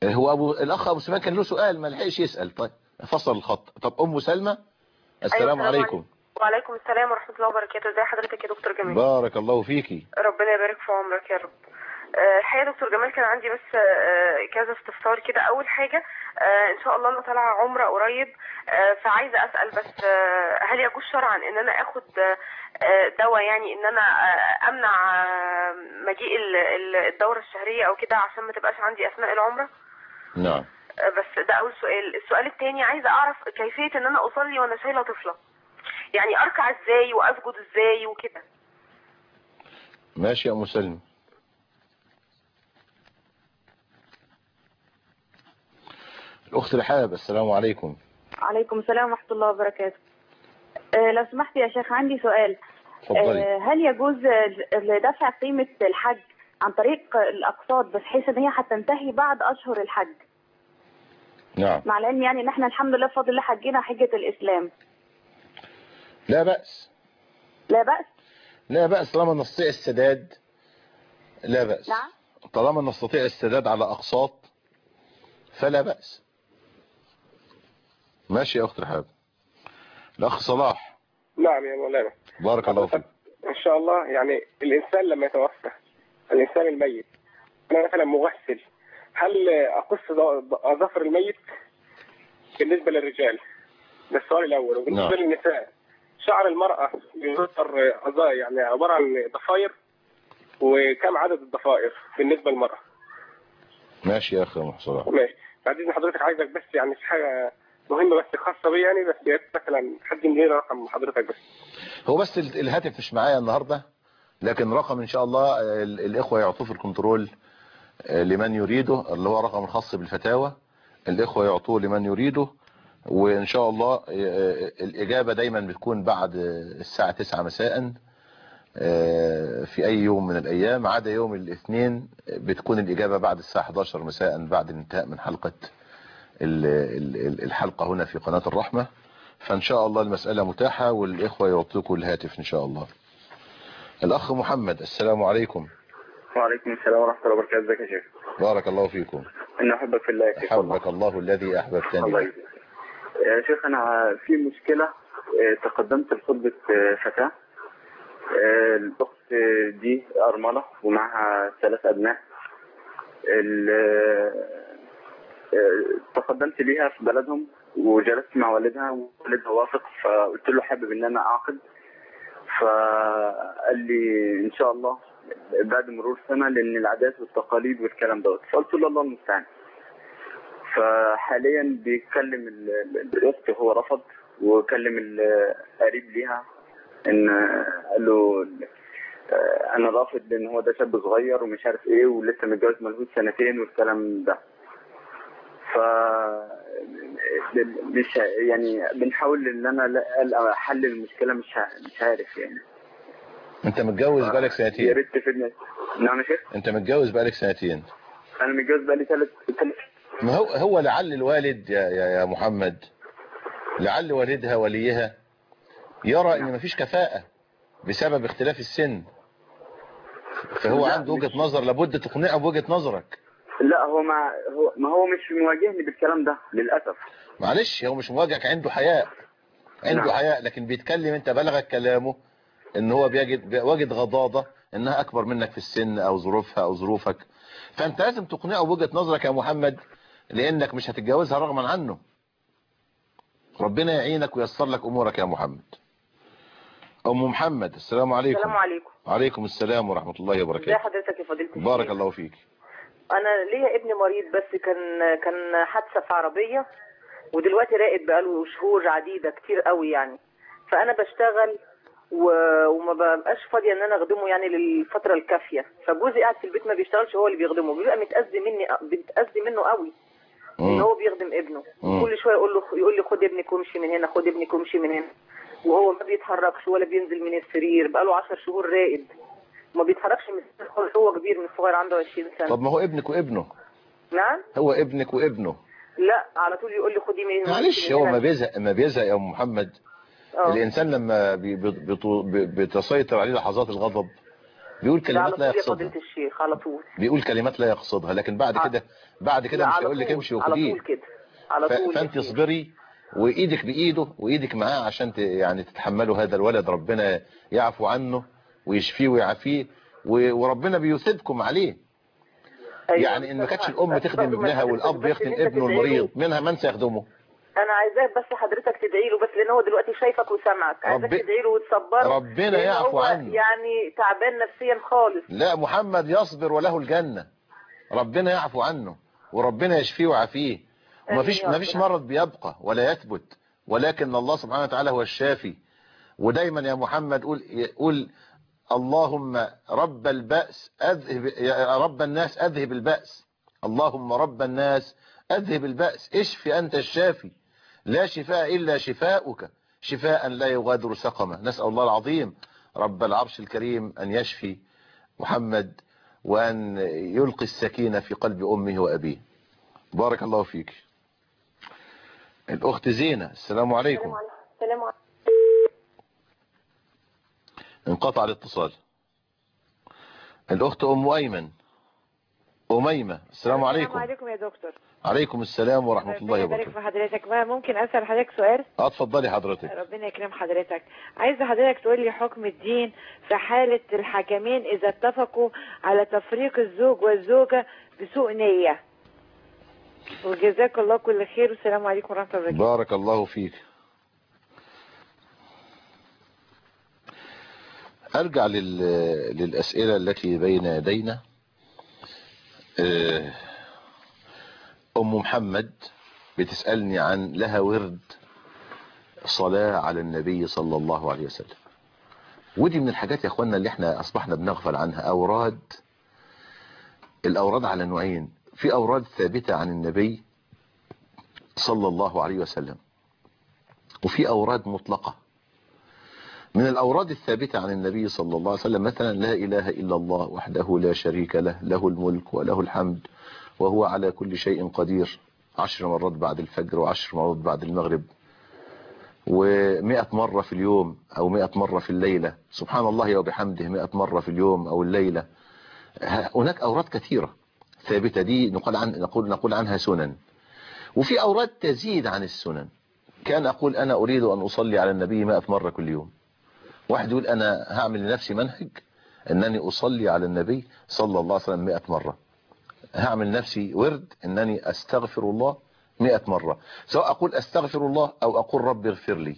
هو الاخ ابو سلمان كان له سؤال ما لحقش يسال. طيب فصل الخط. طب ام سلمى السلام عليكم. وعليكم السلام ورحمه الله وبركاته. ازي حضرتك يا دكتور جمال؟ بارك الله فيكي. ربنا يبارك في عمرك يا رب. الحقيقه يا دكتور جمال كان عندي بس كذا استفسار كده. اول حاجه ان شاء الله انا طالعه عمره قريب، فعايزه اسال بس هل يجوز شرعا ان انا اخد دواء يعني ان انا امنع مجيء الدوره الشهريه او كده عشان ما تبقاش عندي اثناء العمره؟ نعم. بس ده اول سؤال. السؤال الثاني عايزه اعرف كيفيه ان انا اصلي وانا شايله طفله، يعني اركع ازاي واسجد ازاي وكده. ماشي يا ام سلمى. الاخت رحاب السلام عليكم. عليكم السلام ورحمه الله وبركاته. لو سمحت يا شيخ عندي سؤال. هل يجوز دفع قيمه الحج عن طريق الاقساط بحيث ان هي هتنتهي بعد اشهر الحج؟ نعم. مع العلم يعني ان احنا الحمد لله بفضل الله حجينا حجه الاسلام. لا بأس. لا بأس. لا بأس طالما نستطيع السداد. لا بأس. نعم. طالما نستطيع السداد على أقساط فلا بأس. ماشي يا أخت رحاب. الأخ صلاح. نعم يا مولانا. بارك الله فيك. إن شاء الله. يعني الإنسان لما يتوفى، الإنسان الميت، أنا مثلا مغسل، هل أقص أظافر الميت بالنسبة للرجال؟ ده السؤال الأول. وبالنسبة للنساء، شعر المرأة يظهر يعني عبارة عن ضفائر، وكم عدد الضفائر بالنسبة للمرأة؟ ماشي يا أخي صلاح. ماشي. بعد إذن حضرتك عايزك بس يعني في حاجة مهمة بس خاصة بي يعني، بس يا ريت مثلا حد يدينا رقم حضرتك بس. هو بس الهاتف مش معايا النهارده، لكن رقم ان شاء الله الاخوه يعطوه في الكنترول لمن يريده، اللي هو رقم الخاص بالفتاوى. الاخوه يعطوه لمن يريده، وان شاء الله الاجابه دايما بتكون بعد الساعه 9 مساء في اي يوم من الايام، عدا يوم الاثنين بتكون الاجابه بعد الساعه 11 مساء بعد الانتهاء من حلقه الحلقة هنا في قناة الرحمة. فإن شاء الله المسألة متاحة والإخوة يعطيكم الهاتف إن شاء الله. الأخ محمد السلام عليكم. وعليكم السلام ورحمة الله وبركاته. ازيك يا شيخ؟ بارك الله فيكم. إن أحبك في الله يا شيخ. أحبك الله الذي أحببتني. الله يجزيك. يا شيخ أنا في مشكلة، تقدمت لخطبة فتاة. الأخت دي أرملة ومعها 3 أبناء. تقدمت ليها في بلدهم وجلست مع والدها، ووالدها وافق، فقلت له حابب ان انا اعقد، فقال لي ان شاء الله بعد مرور سنه، لان العادات والتقاليد والكلام دوت. فقلت له الله المستعان. فحاليا بيتكلم الاخت، هو رفض، وكلم القريب ليها ان قال له انا رافض لان هو ده شاب صغير ومش عارف ايه ولسه متجوز ملهوش 2 سنين والكلام ده. ف مش يعني بنحاول ان انا احل المشكله، مش عارف يعني. انت متجوز بقالك 2 سنين؟ يا ريت تفيدني. نعم يا شيخ. انت متجوز بقالك 2 سنين؟ انا متجوز بقالي 3. ما هو لعل الوالد يا محمد، لعل والدها وليها يرى ان مفيش كفاءة بسبب اختلاف السن، فهو عنده وجهة نظر لابد تقنعه بوجهة نظرك. لا ما هو مش مواجهني بالكلام ده للأسف. معلش هو مش مواجهك، عنده حياء، عنده حياء، لكن بيتكلم انت بلغك كلامه ان هو واجد غضاضة انها اكبر منك في السن او ظروفها او ظروفك، فانت لازم تقنعه بوجهة نظرك يا محمد، لانك مش هتتجوزها رغما عنه. ربنا يعينك وييسر لك امورك يا محمد. ام محمد السلام عليكم. السلام عليكم. وعليكم السلام ورحمة الله وبركاته. ازي حضرتك يا فضيلة الشيخ؟ بارك الله فيك. انا ليا ابن مريض، بس كان حادثه في عربيه، ودلوقتي راقد بقاله شهور عديده كتير قوي يعني. فانا بشتغل وما ببقاش فاضيه ان انا اخدمه يعني للفتره الكافيه، فجوزي قاعد في البيت ما بيشتغلش، هو اللي بيخدمه، بيبقى متأذي منه قوي ان هو بيخدم ابنه. كل شويه يقول لي خد ابنك وامشي من هنا، خد ابنك وامشي من هنا، وهو ما بيتحركش ولا بينزل من السرير، بقاله 10 شهور راقد ما بيتحركش من السرير خالص. هو كبير من الصغير، عنده 20 سنه. طب ما هو ابنك وابنه. نعم. هو ابنك وابنه. لا على طول يقول لي خدي من هنا. معلش هو ما بيزهق يا ام محمد. الانسان لما بتسيطر عليه لحظات الغضب بيقول كلمات لا يقصدها. فضيلة الشيخ على طول بيقول كلمات لا يقصدها، لكن بعد كده مش هيقول لك امشي وخديه. على طول كده على طول. فانت اصبري وايدك بايده وايدك معاه عشان يعني تتحملوا هذا الولد، ربنا يعفو عنه ويشفيه ويعافيه، وربنا بيثبكم عليه. أيوة يعني ان ما كانتش الام تخدم ابنها والاب يخدم ابنه المريض، منها من سيخدمه. انا عايزاك بس حضرتك تدعي له، بس لان هو دلوقتي شايفك وسامعك، عايزك تدعي له وتصبره، ربنا يعفو عنه. يعني تعبان نفسيا خالص. لا، محمد يصبر وله الجنة، ربنا يعفو عنه وربنا يشفيه ويعافيه. ومفيش مرض بيبقى ولا يثبت، ولكن الله سبحانه وتعالى هو الشافي. ودايما يا محمد قول اللهم رب البأس رب الناس اذهب البأس، اللهم رب الناس اذهب البأس، اشفي انت الشافي، لا شفاء الا شفاؤك، شفاء لا يغادر سقما. نسأل الله العظيم رب العرش الكريم ان يشفي محمد وان يلقي السكينة في قلب امه وابيه. بارك الله فيك. الاخت زينة، السلام عليكم. السلام عليكم. انقطع الاتصال. الاخت ام ايمن، اميمة، السلام عليكم. السلام عليكم يا دكتور. عليكم السلام ورحمة الله وبركاته. ربنا يبارك في حضرتك. ممكن اسال حضرتك سؤال؟ اتفضلي حضرتك. ربنا يكرم حضرتك. عايزه حضرتك تقول لي حكم الدين في حالة الحكمين اذا اتفقوا على تفريق الزوج والزوجة بسوء نية. وجزاك الله كل خير، والسلام عليكم ورحمة الله وبركاته. بارك الله فيك. ارجع للأسئلة التي بين يدينا. ام محمد بتسألني عن لها ورد صلاة على النبي صلى الله عليه وسلم، ودي من الحاجات يا اخوانا اللي احنا اصبحنا بنغفل عنها. الاوراد على نوعين، في اوراد ثابتة عن النبي صلى الله عليه وسلم، وفي اوراد مطلقة. من الاوراد الثابتة عن النبي صلى الله عليه وسلم مثلا لا اله الا الله وحده لا شريك له، له الملك وله الحمد وهو على كل شيء قدير، 10 مرات بعد الفجر و10 مرات بعد المغرب، و100 مرة في اليوم او 100 مرة في الليلة، سبحان الله وبحمده 100 مرة في اليوم او الليلة. هناك اوراد كثيرة ثابتة، دي نقول عنها سنن. وفي اوراد تزيد عن السنن، كان اقول انا اريد ان اصلي على النبي 100 مرة كل يوم، واحد يقول انا هعمل لنفسي منهج انني اصلي على النبي صلى الله عليه وسلم 100 مرة، هعمل نفسي ورد انني استغفر الله 100 مرة، سواء اقول استغفر الله او اقول رب اغفر لي.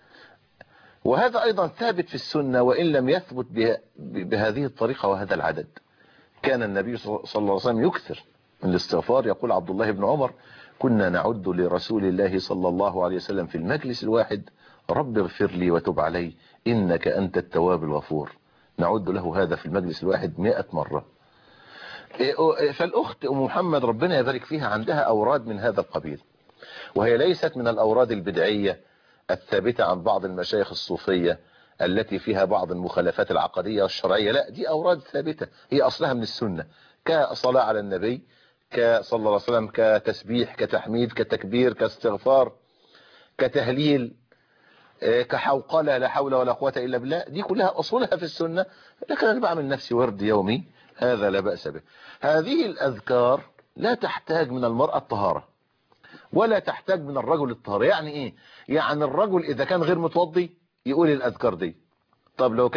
وهذا ايضا ثابت في السنة وان لم يثبت بهذه الطريقة وهذا العدد. كان النبي صلى الله عليه وسلم يكثر من الاستغفار. يقول عبد الله بن عمر كنا نعد لرسول الله صلى الله عليه وسلم في المجلس الواحد رب اغفر لي وتب علي إنك أنت التواب الغفور، نعد له هذا في المجلس الواحد 100 مرة. فالأخت أم محمد ربنا يبارك فيها عندها أوراد من هذا القبيل، وهي ليست من الأوراد البدعية الثابتة عن بعض المشايخ الصوفية التي فيها بعض المخالفات العقدية والشرعية، لا، دي أوراد ثابتة هي أصلها من السنة، كصلاة على النبي، كصلى الله عليه وسلم، كتسبيح، كتحميد، كتكبير، كاستغفار، كتهليل، كحوقلة لا حول ولا قوة إلا بالله. دي كلها أصولها في السنة، لكن أنا بعمل نفسي ورد يومي، هذا لا بأس به. هذه الأذكار لا تحتاج من المرأة الطهارة ولا تحتاج من الرجل الطهارة. يعني إيه؟ يعني الرجل إذا كان غير متوضي يقول الأذكار دي. طب لو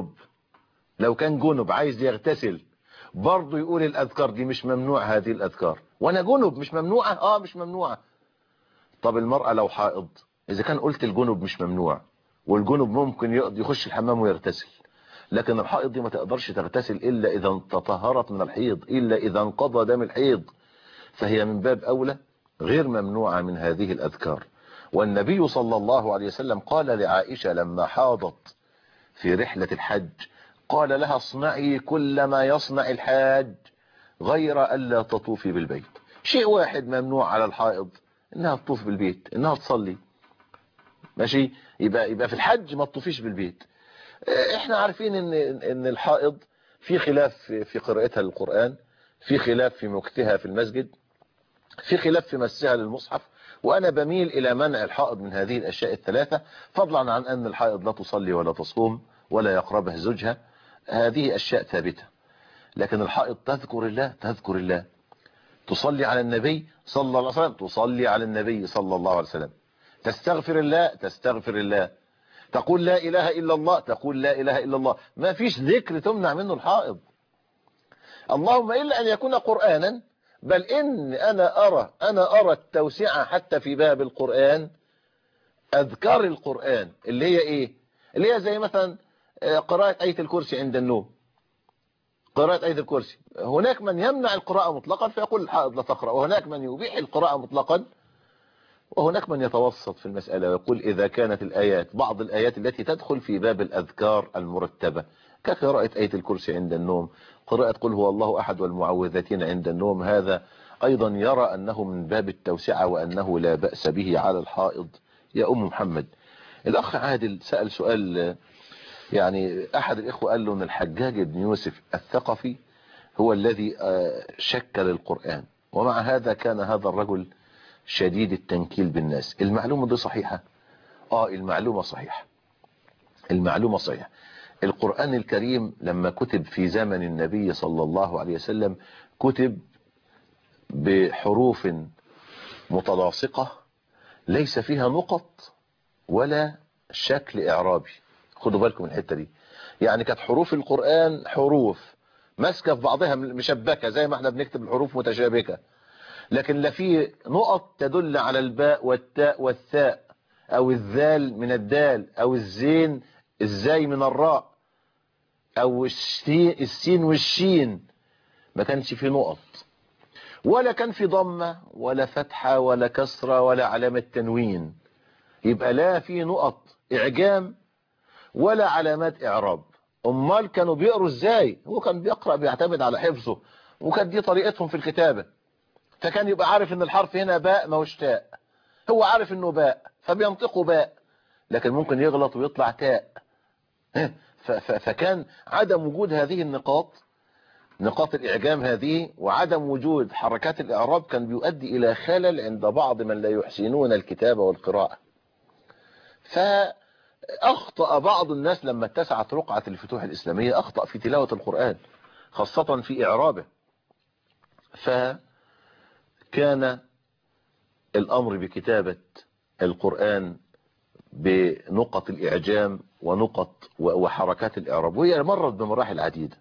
كان جنب عايز يغتسل برضه يقول الأذكار دي. مش ممنوع هذه الأذكار. وأنا جنب مش ممنوعة؟ مش ممنوعة. طب المرأة لو حائض، إذا كان قلت الجنب مش ممنوع، والجنب ممكن يخش الحمام ويغتسل، لكن الحائض دي ما تقدرش تغتسل إلا إذا تطهرت من الحيض، إلا إذا انقضى دم الحيض، فهي من باب أولى غير ممنوعة من هذه الأذكار. والنبي صلى الله عليه وسلم قال لعائشة لما حاضت في رحلة الحج، قال لها اصنعي كل ما يصنع الحاج غير ألا تطوفي بالبيت. شيء واحد ممنوع على الحائض، انها تطوف بالبيت، انها تصلي، ماشي؟ يبقى في الحج ما تطوفيش بالبيت. احنا عارفين ان الحائض في خلاف في قراءتها للقرآن، في خلاف في مكثها في المسجد، في خلاف في مسها للمصحف، وانا بميل الى منع الحائض من هذه الاشياء الثلاثة، فضلا عن ان الحائض لا تصلي ولا تصوم ولا يقربها زوجها. هذه أشياء ثابتة. لكن الحائض تذكر الله، تذكر الله، تصلي على النبي صلى الله عليه وسلم، تصلي على النبي صلى الله عليه وسلم، تستغفر الله، تستغفر الله، تقول لا إله إلا الله، تقول لا إله إلا الله. ما فيش ذكر تمنع منه الحائض، اللهم إلا أن يكون قرآنا. بل إن أنا أرى التوسعة حتى في باب القرآن، أذكار القرآن اللي هي إيه؟ اللي هي زي مثلا قراءة آية الكرسي عند النوم، قراءة آية الكرسي. هناك من يمنع القراءة مطلقا فيقول الحائض لا تقرأ، وهناك من يبيح القراءة مطلقا، وهناك من يتوسط في المسألة ويقول إذا كانت الآيات، بعض الآيات التي تدخل في باب الأذكار المرتبة كقراءة آية الكرسي عند النوم، قراءة قل هو الله أحد والمعوذتين عند النوم، هذا أيضا يرى أنه من باب التوسعة وأنه لا بأس به على الحائض. يا أم محمد، الأخ عادل سأل سؤال، يعني أحد الإخوة قال له أن الحجاج بن يوسف الثقفي هو الذي شكل القرآن، ومع هذا كان هذا الرجل شديد التنكيل بالناس. المعلومة دي صحيحة؟ المعلومة صحيحة، المعلومة صحيحة. القرآن الكريم لما كتب في زمن النبي صلى الله عليه وسلم كتب بحروف متلاصقة ليس فيها نقط ولا شكل إعرابي. خدوا بالكم الحتة دي، يعني كانت حروف القرآن حروف ماسكة في بعضها مشبكة زي ما احنا بنكتب الحروف متشابكة، لكن لا في نقط تدل على الباء والتاء والثاء، او الذال من الدال، او الزين الزاي من الراء، او السين والشين، ما كانش في نقط، ولا كان في ضمة ولا فتحة ولا كسرة ولا علامة تنوين. يبقى لا في نقط إعجام ولا علامات إعراب. أمال كانوا بيقروا إزاي؟ هو كان بيقرأ بيعتمد على حفظه، وكانت دي طريقتهم في الكتابة. فكان يبقى عارف ان الحرف هنا باء ما هوش تاء، هو عارف انه باء فبينطقه باء، لكن ممكن يغلط ويطلع تاء. فكان عدم وجود هذه النقاط، نقاط الإعجام هذه، وعدم وجود حركات الإعراب كان بيؤدي إلى خلل عند بعض من لا يحسنون الكتابة والقراءة. فأخطأ بعض الناس لما اتسعت رقعة الفتوح الإسلامية، أخطأ في تلاوة القرآن خاصة في إعرابه. فكان الأمر بكتابة القرآن بنقط الإعجام ونقط وحركات الإعراب، وهي مرت بمراحل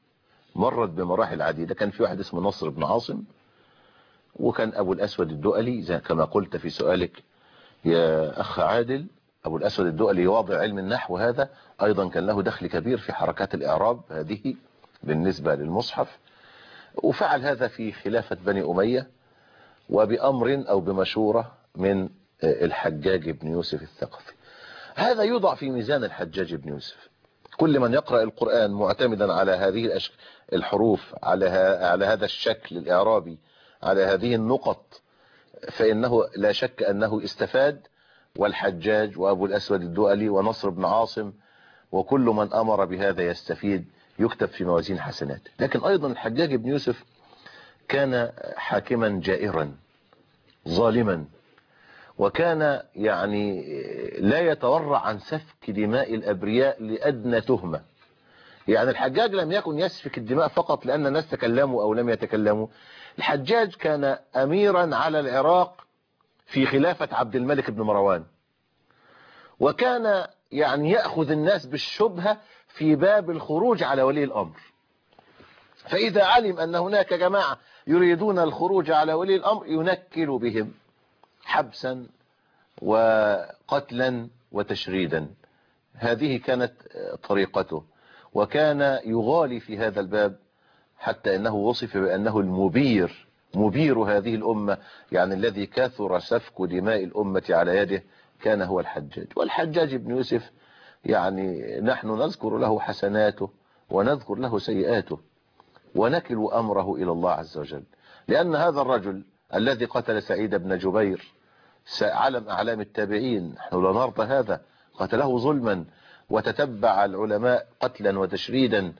عديدة. كان في واحد اسمه نصر بن عاصم، وكان أبو الأسود الدؤلي زي كما قلت في سؤالك يا أخ عادل، أبو الأسود الدؤلي واضع علم النحو، هذا أيضا كان له دخل كبير في حركات الإعراب هذه بالنسبة للمصحف، وفعل هذا في خلافة بني أمية وبأمر أو بمشورة من الحجاج بن يوسف الثقفي. هذا يوضع في ميزان الحجاج بن يوسف. كل من يقرأ القرآن معتمدا على هذه الحروف، على هذا الشكل الإعرابي، على هذه النقط، فإنه لا شك أنه استفاد، والحجاج وأبو الأسود الدؤلي ونصر بن عاصم وكل من أمر بهذا يستفيد، يكتب في موازين حسنات. لكن أيضا الحجاج بن يوسف كان حاكما جائرا ظالما، وكان يعني لا يتورع عن سفك دماء الأبرياء لأدنى تهمة. يعني الحجاج لم يكن يسفك الدماء فقط لأن الناس تكلموا أو لم يتكلموا. الحجاج كان أميرا على العراق في خلافة عبد الملك بن مروان، وكان يعني يأخذ الناس بالشبهة في باب الخروج على ولي الأمر. فإذا علم أن هناك جماعة يريدون الخروج على ولي الأمر ينكل بهم حبسا وقتلا وتشريدا. هذه كانت طريقته، وكان يغالي في هذا الباب حتى أنه وصف بأنه مبير هذه الأمة، يعني الذي كثر سفك دماء الأمة على يده كان هو الحجاج. والحجاج بن يوسف يعني نحن نذكر له حسناته ونذكر له سيئاته ونكل أمره إلى الله عز وجل، لأن هذا الرجل الذي قتل سعيد بن جبير علم أعلام التابعين، نحن لا نرضى هذا، قتله ظلما، وتتبع العلماء قتلا وتشريدا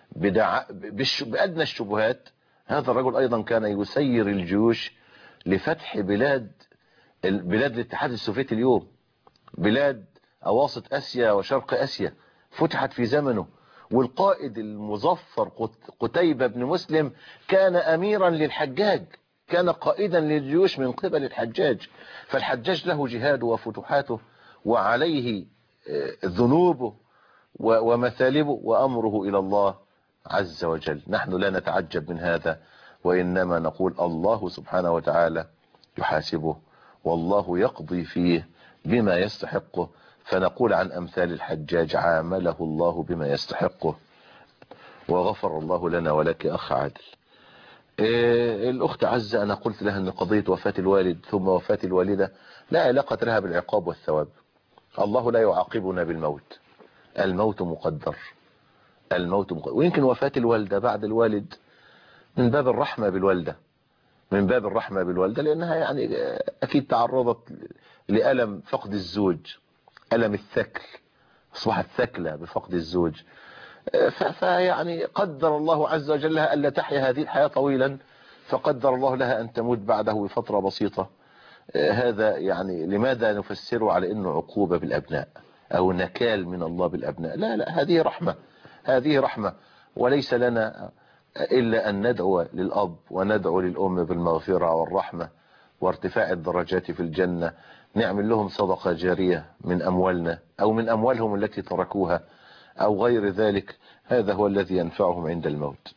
بأدنى الشبهات. هذا الرجل أيضا كان يسير الجيوش لفتح بلاد الاتحاد السوفيتي اليوم، بلاد أواسط أسيا وشرق أسيا فتحت في زمنه، والقائد المظفر قتيبة بن مسلم كان أميرا للحجاج، كان قائدا للجيوش من قبل الحجاج. فالحجاج له جهاده وفتوحاته وعليه ذنوبه ومثالبه، وأمره إلى الله عز وجل. نحن لا نتعجب من هذا، وإنما نقول الله سبحانه وتعالى يحاسبه، والله يقضي فيه بما يستحقه. فنقول عن أمثال الحجاج عامله الله بما يستحقه، وغفر الله لنا ولك أخ عادل. الأخت عزة أنا قلت لها أن قضية وفاة الوالد ثم وفاة الوالدة لا علاقة لها بالعقاب والثواب. الله لا يعاقبنا بالموت، الموت مقدر، الموت مقدر. ويمكن وفاة الوالدة بعد الوالد من باب الرحمة بالوالدة، من باب الرحمة بالوالدة، لأنها يعني أكيد تعرضت لألم فقد الزوج، ألم الثكل، أصبحت ثكلة بفقد الزوج. فيعني قدر الله عز وجل لها ألا تحيا هذه الحياة طويلا، فقدر الله لها أن تموت بعده بفترة بسيطة. هذا يعني لماذا نفسره على أنه عقوبة بالأبناء أو نكال من الله بالأبناء؟ لا لا، هذه رحمة، هذه رحمة. وليس لنا إلا أن ندعو للأب وندعو للأم بالمغفرة والرحمة وارتفاع الدرجات في الجنة، نعمل لهم صدقة جارية من أموالنا أو من أموالهم التي تركوها أو غير ذلك. هذا هو الذي ينفعهم عند الموت.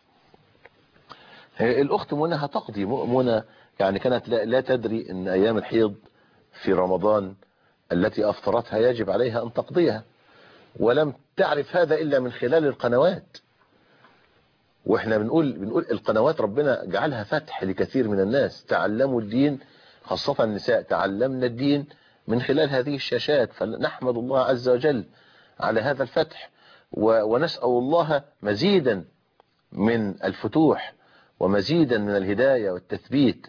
الأخت منى هتقضي، منى يعني كانت لا تدري أن أيام الحيض في رمضان التي أفطرتها يجب عليها أن تقضيها، ولم تعرف هذا إلا من خلال القنوات. وإحنا بنقول القنوات ربنا جعلها فتح لكثير من الناس، تعلموا الدين، خاصة النساء تعلمنا الدين من خلال هذه الشاشات. فنحمد الله عز وجل على هذا الفتح، ونسأل الله مزيدا من الفتوح ومزيدا من الهداية والتثبيت.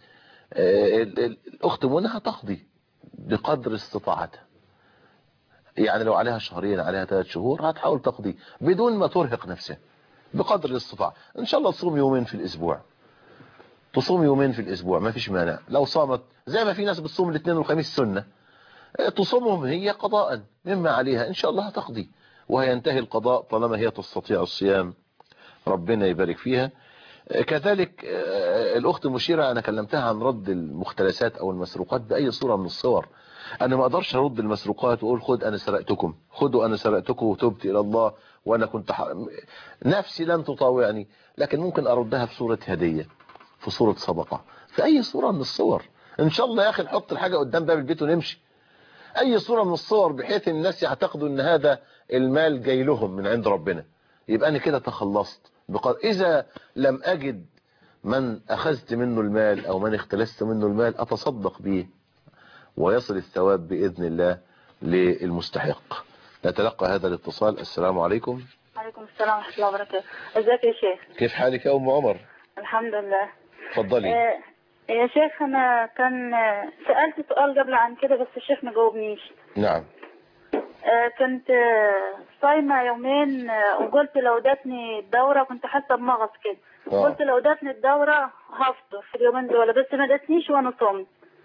الأخت منى هتقضي بقدر استطاعتها، يعني لو عليها شهرين عليها 3 شهور هتحاول تقضي بدون ما ترهق نفسها بقدر الاستطاعة. إن شاء الله تصوم يومين في الأسبوع، تصوم يومين في الأسبوع ما فيش مانع. لو صامت زي ما في ناس بتصوم الاثنين والخميس سنة، تصومهم هي قضاء مما عليها، إن شاء الله هتقضي وهينتهي القضاء طالما هي تستطيع الصيام، ربنا يبارك فيها. كذلك الأخت مشيرة أنا كلمتها عن رد المختلسات أو المسروقات بأي صورة من الصور. أنا ما أقدرش أرد المسروقات وأقول خد أنا سرقتكم، خدوا أنا سرقتكم وتبت إلى الله وأنا كنت نفسي لن تطاوعني، لكن ممكن أردها في صورة هدية، في صورة صدقة، في أي صورة من الصور. إن شاء الله يا أخي نحط الحاجة قدام باب البيت ونمشي، أي صورة من الصور، بحيث الناس يعتقدوا أن هذا المال جاي لهم من عند ربنا، يبقى أنا كده تخلصت. إذا لم أجد من أخذت منه المال أو من اختلست منه المال أتصدق به ويصل الثواب بإذن الله للمستحق. نتلقى هذا الاتصال. السلام عليكم. وعليكم السلام ورحمة الله وبركاته. ازيك يا شيخ؟ كيف حالك يا أم عمر؟ الحمد لله. اتفضلي. يا شيخ أنا كان سألت سؤال قبل عن كده بس الشيخ ما جاوبنيش. نعم. كنت صايمة يومين وقلت لو جاتني الدورة، كنت حاسة بمغص كده، قلت لو جاتني الدورة هفطر في اليومين دول، بس ما جاتنيش وأنا صمت.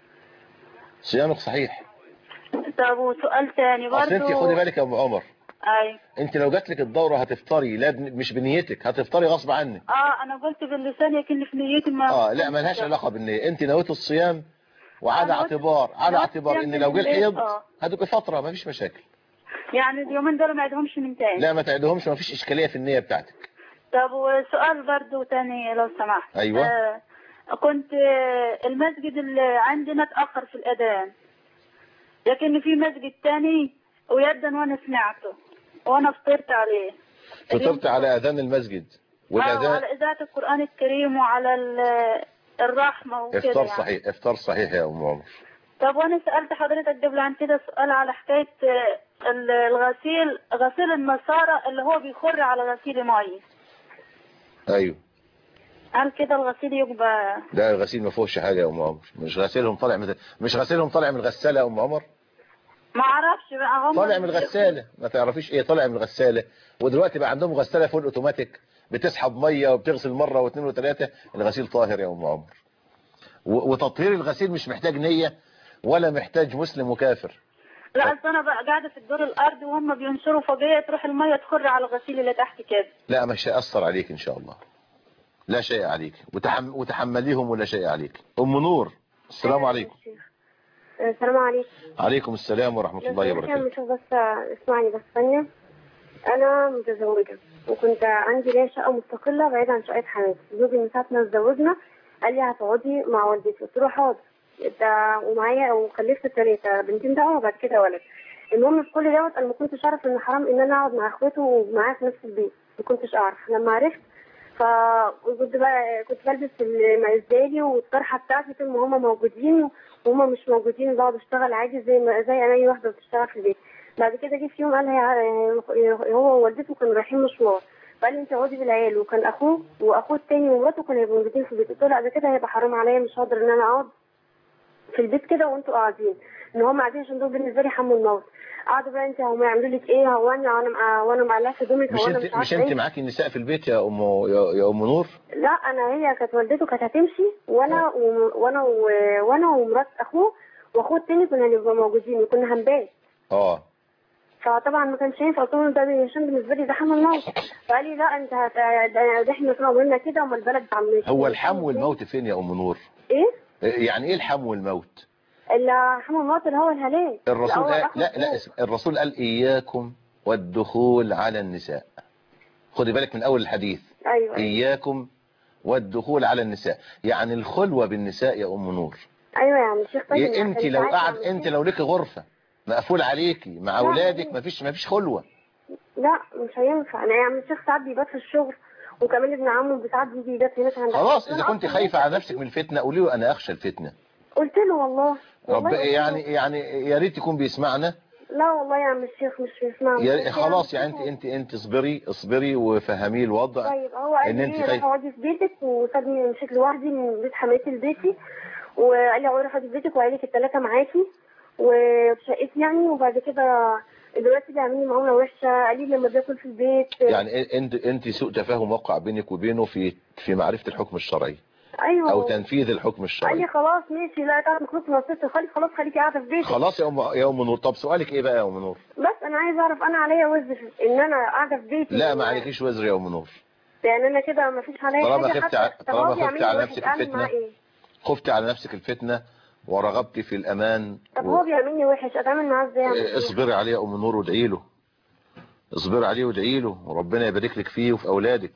صيامك صحيح. طب وسؤال تاني برضه. أصل أنت خدي بالك يا أم عمر. أي. أنت لو جات لك الدورة هتفطري، لا مش بنيتك، هتفطري غصب عنك. أنا قلت باللسان لكن في نيتي ما. لا ما لهاش علاقة بالنية، أنت نويت الصيام وعلى اعتبار إن لو جه الحيض هتبقى فترة ما فيش مشاكل. يعني اليومين دول ما عيدهمش من تاني؟ لا ما تعيدهمش، ما فيش إشكالية في النية بتاعتك. طب وسؤال برضو تاني لو سمحت. أيوة. كنت المسجد اللي عندنا اتأخر في الأذان، لكن في مسجد تاني ويدا وأنا سمعته وأنا فطرت عليه. فطرت على أذان المسجد والأذان وعلى إذاعة القرآن الكريم وعلى الرحمة وكده. افطار يعني. صحيح، افطار صحيح يا أم عمر. طب وأنا سألت حضرتك قبل عن كده سؤال على حكاية الغسيل، غسيل النصارى اللي هو بيخر على غسيل مية. أيوه. هل كده الغسيل يبقى؟ لا الغسيل ما فيهوش حاجة يا أم عمر، مش غسيلهم طالع من الغسالة يا أم عمر. ما اعرفش بقى، هم طالع من الغسالة، ما تعرفيش ايه طالع من الغسالة. ودلوقتي بقى عندهم غسالة فول اوتوماتيك بتسحب مية وبتغسل مرة واثنين وثلاثة. الغسيل طاهر يا أم عمر، وتطهير الغسيل مش محتاج نية ولا محتاج مسلم وكافر. لا اصل انا بقى قاعده في الدور الارضي وهم بينشروا فوقيه تروح الميه تخر على الغسيل اللي تحت كده. لا مش هيأثر عليك ان شاء الله، لا شيء عليك، وتحمليهم ولا شيء عليك. ام نور السلام عليكم. السلام عليكم. عليكم السلام ورحمة الله وبركاته. مش بس اسمعني بس ثانية. أنا متزوجة وكنت عندي ليا شقة مستقلة بعيد عن شقة حماتي. زوجي من ساعة ما اتزوجنا قال لي هتقعدي مع والدتي، قلت له حاضر. ومعايا وخلفت 3 بنتين ده وبعد كده ولد. المهم في كل دوت أنا ما كنتش أعرف إن حرام إن أنا أقعد مع إخواته ومعاه في نفس البيت، ما كنتش أعرف. لما عرفت فكنت بقى بلبس المعزالي والطرحة بتاعتي طول ما هما موجودين، وهما مش موجودين بقعد اشتغل عادي زي انا اي واحده بتشتغل في البيت. بعد كده جه في يوم قال هو ووالدته كانوا رايحين مشوار، فقال لي انت اقعدي بالعيال، وكان اخوه واخوه التاني ومراته كانوا هيبقوا موجودين في البيت. قلت له لا ده كده هيبقى حرام عليا، مش هقدر ان انا اقعد في البيت كده وانتوا قاعدين، ان هم قاعدين عشان دول بالنسبه لي حموا الموت. قعدوا بقى انت هم يعملوا لك ايه، هو وانا معلقه في هدومك، هو انا مش انت معاكي النساء في البيت يا ام نور؟ لا انا هي كانت والدته كانت هتمشي وانا ومرات اخوه واخوه التاني كنا هنبقى موجودين وكنا هنبات. فطبعا ما كانش ينفع، قلت له ده عشان بالنسبه لي ده حمل الموت. فقال لي لا انت ده احنا كنا عملنا كده وما البلد عملت. هو الحمو والموت فين يا ام نور؟ ايه؟ يعني ايه الحمو والموت؟ الحمو والموت اللي هو الهلاك. الرسول قال لا الرسول قال اياكم والدخول على النساء. خدي بالك من اول الحديث. ايوه. اياكم والدخول على النساء، يعني الخلوه بالنساء يا ام نور. ايوه يعني الشيخ طيب انت لو قاعد انت لو لك غرفه مقفول عليكي مع اولادك مفيش خلوه. لا مش هينفع. انا يعني الشيخ ساعات بيبات في الشغل، وكمان ابن عمه ساعات بيجي يبات هناك عندنا. خلاص اذا كنت خايفه على نفسك من الفتنه قولي له انا اخشى الفتنه. قلت له والله يعني يا ريت يكون بيسمعنا. لا والله يا عم الشيخ مش بيسمعنا. خلاص يعني انت اصبري وفهميه الوضع. طيب هو قال لي روحي اقعدي في بيتك، وسابني مشيت لوحدي من بيت حماتي لبيتي، وقال لي روحي اقعدي في بيتك وعيالك ال3 معاكي وشقتي يعني. وبعد كده دلوقتي بيعملني معامله وحشه، قال لي لما باكل في البيت. يعني انت سوء تفاهم وقع بينك وبينه في معرفه الحكم الشرعي. ايوه. او تنفيذ الحكم الشرعي. قال لي خلاص ماشي، لا تعرف نخلص نصيحتي خلاص خليكي قاعده في بيتك. خلاص يا ام نور. طب سؤالك ايه بقى يا ام نور؟ بس انا عايز اعرف انا عليا وزر ان انا قاعده في بيتي. لا ما عليكيش وزر يا ام نور. يعني انا كده ما فيش عليا حاجه. طالما خفتي على نفسك الفتنه. خفتي على نفسك الفتنه ورغبتي في الامان. طب هو بيعملني وحش اتعامل معاه ازاي؟ اصبري عليه يا ام نور وادعي له. اصبري عليه وادعي له وربنا يبارك لك فيه وفي اولادك.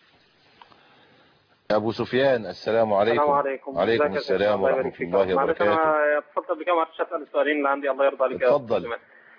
ابو سفيان السلام عليكم. السلام عليكم. عليكم السلام ورحمه الله وبركاته. انا اتصلت بك ما عرفتش اسال السؤالين اللي عندي. الله يرضى عليك. اتفضل.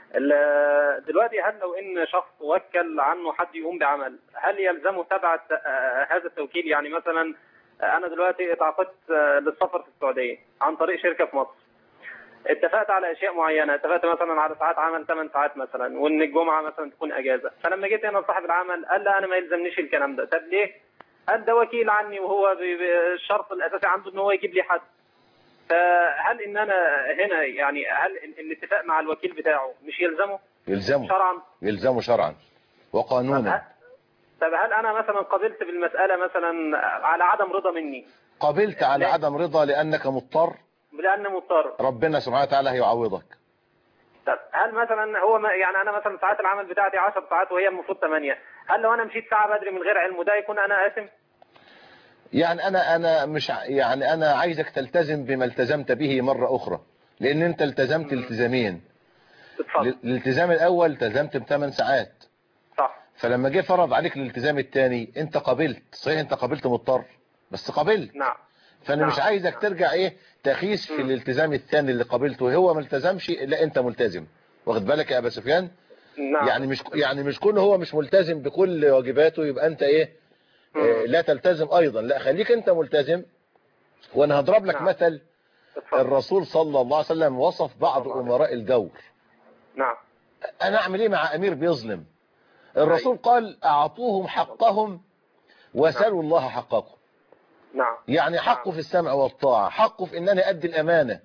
دلوقتي هل لو ان شخص وكل عنه حد يقوم بعمل، هل يلزمه تبع هذا التوكيل؟ يعني مثلا انا دلوقتي اتعاقدت للسفر في السعوديه عن طريق شركه في مصر، اتفقت على اشياء معينه، اتفقت مثلا على ساعات عمل 8 ساعات مثلا، وان الجمعه مثلا تكون اجازه. فلما جيت انا لصاحب العمل قال لا انا ما يلزمنيش الكلام ده. طب ليه؟ قال ده وكيل عني وهو الشرط الاساسي عنده ان هو يجيب لي حد. فهل ان انا هنا يعني هل الاتفاق مع الوكيل بتاعه مش يلزمه شرعا؟ يلزمه شرعا وقانونا. طب هل انا مثلا قبلت بالمساله مثلا على عدم رضا مني؟ قبلت على عدم رضا لانك مضطر؟ لان مضطر. ربنا سبحانه وتعالى هيعوضك. طب هل مثلا هو يعني انا مثلا ساعات العمل بتاعتي 10 ساعات وهي المفروض 8، هل لو انا مشيت ساعه بدري من غير علمه ده يكون انا آثم؟ يعني انا مش يعني انا عايزك تلتزم بما التزمت به مرة اخرى، لان انت التزمت التزامين. الالتزام الاول التزمت ب8 ساعات صح. فلما جه فرض عليك الالتزام الثاني انت قبلت. صحيح انت قبلت مضطر بس قبلت. نعم. فانا مش عايزك ترجع تخيس في الالتزام الثاني اللي قبلته. هو ما التزمش، لا انت ملتزم. واخد بالك يا ابو سفيان؟ نعم. يعني مش كونه هو مش ملتزم بكل واجباته يبقى انت لا تلتزم ايضا. لا خليك انت ملتزم. وانا هضرب لك مثل. الرسول صلى الله عليه وسلم وصف بعض امراء الجور. نعم. انا اعمل ايه مع امير بيظلم؟ الرسول قال اعطوهم حقهم وسلوا الله حقكم. نعم. يعني حقه في السمع والطاعة، حقه في ان انا ادي الامانة،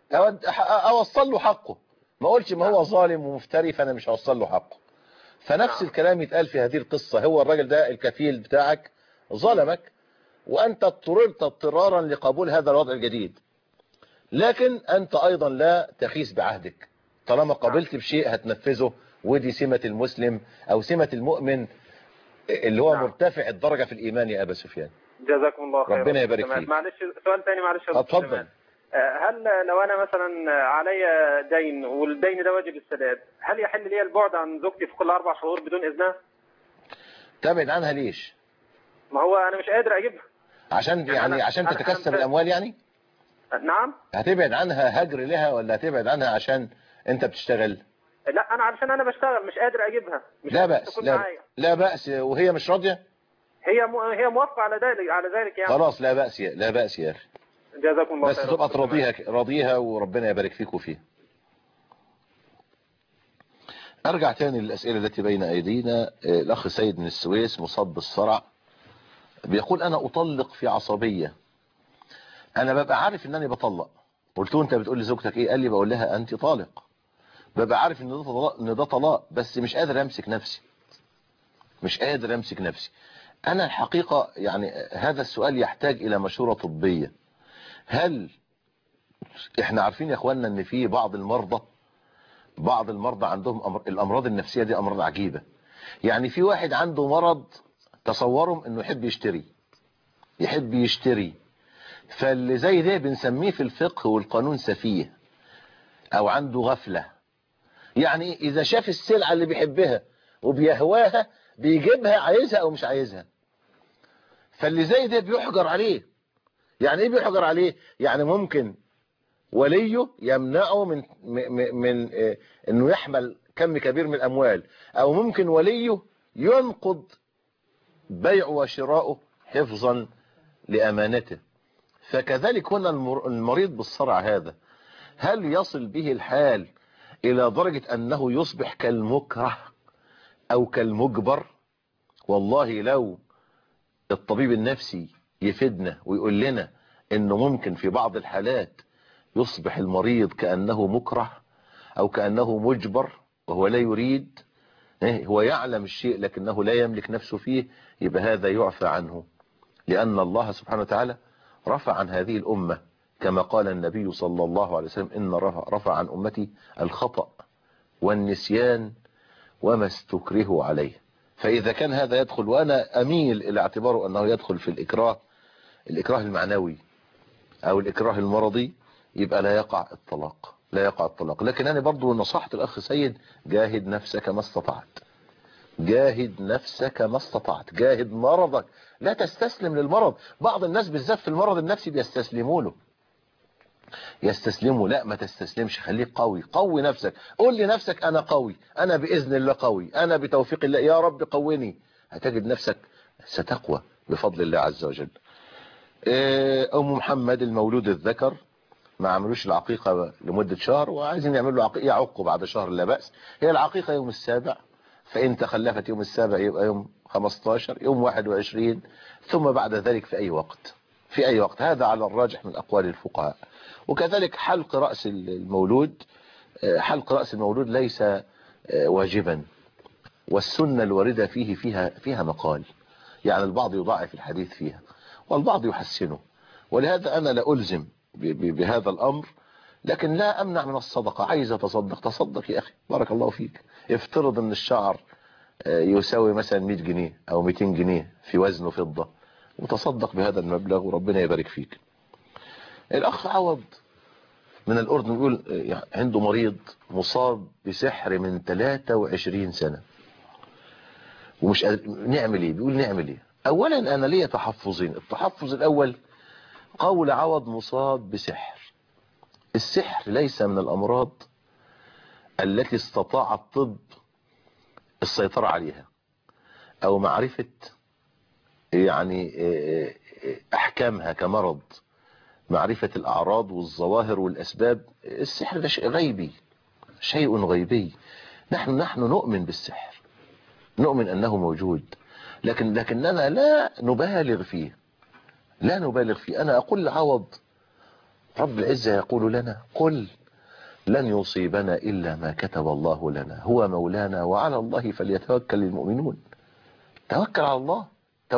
اوصل له حقه. ما اقولش ما هو ظالم ومفتري فانا مش هوصل له حقه. فنفس الكلام يتقال في هذه القصة. هو الراجل ده الكفيل بتاعك ظلمك وانت اضطررت اضطرارا لقبول هذا الوضع الجديد، لكن انت ايضا لا تخيس بعهدك. طالما قابلت بشيء هتنفذه، ودي سمة المسلم او سمة المؤمن اللي هو مرتفع الدرجة في الايمان يا ابا سفيان. جزاكم الله خير. ربنا يبارك فيك. معلش سؤال تاني، معلش. اتفضل. هل لو انا مثلا عليا دين والدين ده واجب السداد، هل يحل لي البعد عن زوجتي في كل 4 شهور بدون اذنها؟ تبعد عنها ليش؟ ما هو انا مش قادر اجيبها. عشان تتكسب الاموال يعني؟ نعم. هتبعد عنها هجر لها ولا هتبعد عنها عشان انت بتشتغل؟ لا انا علشان انا بشتغل مش قادر اجيبها. مش لا بأس، لا بأس. وهي مش راضية؟ هي موافقة على ذلك يعني. خلاص لا بأس لا بأس يا اخي. جزاكم الله خير. بس تبقى راضيها وربنا يبارك فيك وفيها. ارجع تاني للأسئلة التي بين ايدينا. الاخ سيد من السويس مصاب بالصرع بيقول انا اطلق في عصبية، انا ببقى عارف ان انا بطلق. قلت له انت بتقول لزوجتك ايه؟ قال لي بقول لها انت طالق. ببقى عارف ان ده طلاق بس مش قادر امسك نفسي. انا الحقيقة يعني هذا السؤال يحتاج الى مشورة طبية. هل احنا عارفين يا اخواننا ان في بعض المرضى عندهم الامراض النفسية دي امراض عجيبة. يعني في واحد عنده مرض تصورهم انه يحب يشتري، فاللي زي ده بنسميه في الفقه والقانون سفيه او عنده غفلة. يعني اذا شاف السلعة اللي بيحبها وبيهواها بيجيبها عايزها او مش عايزها، فاللي زي ده بيحجر عليه. يعني ايه بيحجر عليه؟ يعني ممكن وليه يمنعه من انه يحمل كم كبير من الاموال، او ممكن وليه ينقض بيعه وشراؤه حفظا لامانته. فكذلك هنا المريض بالصرع هذا، هل يصل به الحال الى درجة انه يصبح كالمكره او كالمجبر؟ والله لو الطبيب النفسي يفيدنا ويقول لنا انه ممكن في بعض الحالات يصبح المريض كأنه مكره او كأنه مجبر وهو لا يريد، هو يعلم الشيء لكنه لا يملك نفسه فيه، يبقى هذا يعفى عنه، لأن الله سبحانه وتعالى رفع عن هذه الأمة كما قال النبي صلى الله عليه وسلم إن رفع عن أمتي الخطأ والنسيان وما استكرهوا عليه. فإذا كان هذا يدخل، وأنا أميل إلى اعتباره أنه يدخل في الإكراه المعنوي أو الإكراه المرضي، يبقى لا يقع الطلاق. لكن أنا برضو نصحت الأخ سيد جاهد نفسك ما استطعت، جاهد مرضك، لا تستسلم للمرض. بعض الناس بالذات في المرض النفسي بيستسلموا له، لا ما تستسلمش، خليك قوي نفسك. قول لنفسك انا قوي، انا باذن الله قوي، انا بتوفيق الله يا رب قوني. هتجد نفسك ستقوى بفضل الله عز وجل. ام محمد المولود الذكر ما عملوش العقيقة لمدة شهر وعايزين يعملوا عقيقة، يعقوا بعد شهر لا بأس. هي العقيقة يوم 7، فإن تخلفت يوم 7 يبقى يوم 15، يوم 21، ثم بعد ذلك في أي وقت. هذا على الراجح من أقوال الفقهاء. وكذلك حلق رأس المولود ليس واجبا، والسنة الواردة فيها مقال، يعني البعض يضاعف الحديث فيها والبعض يحسنه، ولهذا أنا لا ألزم بهذا الأمر، لكن لا أمنع من الصدقة. عايز تصدق يا أخي، بارك الله فيك. افترض أن الشعر يساوي مثلا 100 جنيه أو 200 جنيه في وزن فضة، وتصدق بهذا المبلغ وربنا يبارك فيك. الأخ عوض من الأردن يقول عنده مريض مصاب بسحر من 23 سنة ومش نعمل ايه؟ بيقول نعمل ايه؟ أولا أنا ليا تحفظين. التحفظ الأول، قول عوض مصاب بسحر. السحر ليس من الأمراض التي استطاع الطب السيطرة عليها أو معرفة يعني أحكامها كمرض، معرفة الأعراض والظواهر والأسباب. السحر ده شيء غيبي. نحن نؤمن بالسحر، نؤمن أنه موجود، لكننا لا نبالغ فيه. أنا أقول لعوض رب العزة يقول لنا قل لن يصيبنا إلا ما كتب الله لنا هو مولانا وعلى الله فليتوكل المؤمنون. توكل على الله،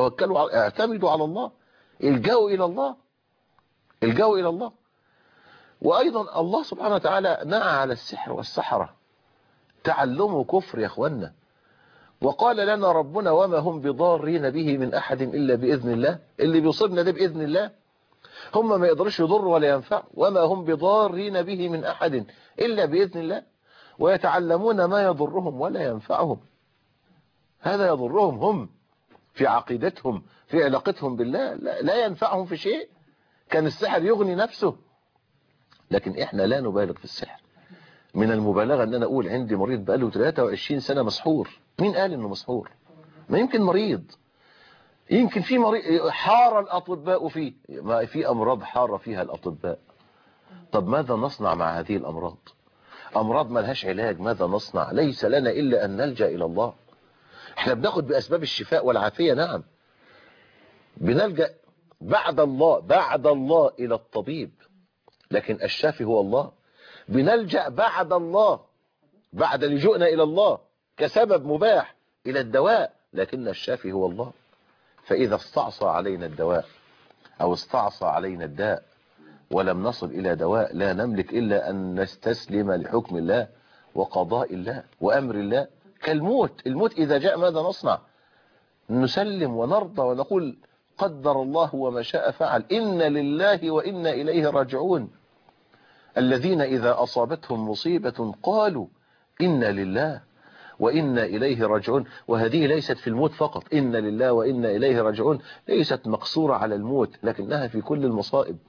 اعتمدوا على الله، الجأوا إلى الله. وأيضا الله سبحانه وتعالى نهى على السحر والسحرة، تعلموا كفر يا أخوانا. وقال لنا ربنا وما هم بضارين به من أحد إلا بإذن الله. اللي بيصيبنا ده بإذن الله، هم ما يقدرش يضروا ولا ينفعوا. وما هم بضارين به من أحد إلا بإذن الله، ويتعلمون ما يضرهم ولا ينفعهم. هذا يضرهم هم في عقيدتهم، في علاقتهم بالله، لا ينفعهم في شيء. كان السحر يغني نفسه، لكن احنا لا نبالغ في السحر. من المبالغة ان انا اقول عندي مريض بقاله 23 سنة مسحور. مين قال انه مسحور؟ ما يمكن مريض، يمكن في مريض حار الاطباء فيه، ما في امراض حار فيها الاطباء. طب ماذا نصنع مع هذه الامراض؟ امراض ما لهاش علاج، ماذا نصنع؟ ليس لنا الا ان نلجأ الى الله. احنا بناخد باسباب الشفاء والعافية، نعم، بنلجأ بعد الله الى الطبيب، لكن الشافي هو الله. بنلجأ بعد الله، بعد لجوءنا إلى الله كسبب مباح إلى الدواء، لكن الشافي هو الله. فإذا استعصى علينا الدواء أو استعصى علينا الداء ولم نصل إلى دواء، لا نملك إلا أن نستسلم لحكم الله وقضاء الله وأمر الله. كالموت، الموت إذا جاء ماذا نصنع؟ نسلم ونرضى ونقول قدر الله وما شاء فعل، إن لله وإنا إليه راجعون. الذين إذا أصابتهم مصيبة قالوا إنا لله وإنا إليه راجعون. وهذه ليست في الموت فقط، إن لله وإنا إليه راجعون ليست مقصورة على الموت، لكنها في كل المصائب.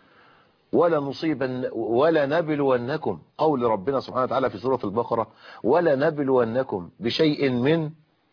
ولا نبلونكم، قول ربنا سبحانه وتعالى في سورة البقرة، ولا نبلونكم بشيء من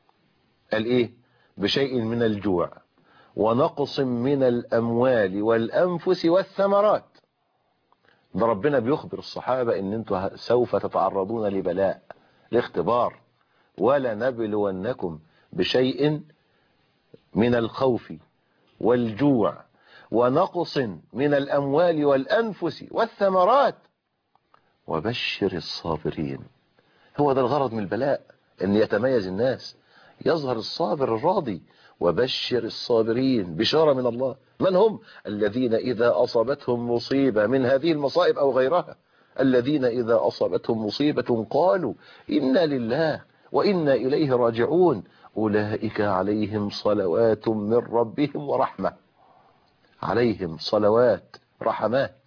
بشيء من الجوع ونقص من الأموال والأنفس والثمرات. ده ربنا بيخبر الصحابة ان انتوا سوف تتعرضون لبلاء، لاختبار. ولا نبلونكم بشيء من الخوف والجوع ونقص من الأموال والأنفس والثمرات وبشر الصابرين. هو ده الغرض من البلاء، ان يتميز الناس، يظهر الصابر الراضي. وبشر الصابرين، بشارة من الله. من هم؟ الذين إذا أصابتهم مصيبة من هذه المصائب أو غيرها، الذين إذا أصابتهم مصيبة قالوا إنا لله وإنا إليه راجعون أولئك عليهم صلوات من ربهم ورحمة. عليهم صلوات، رحمات،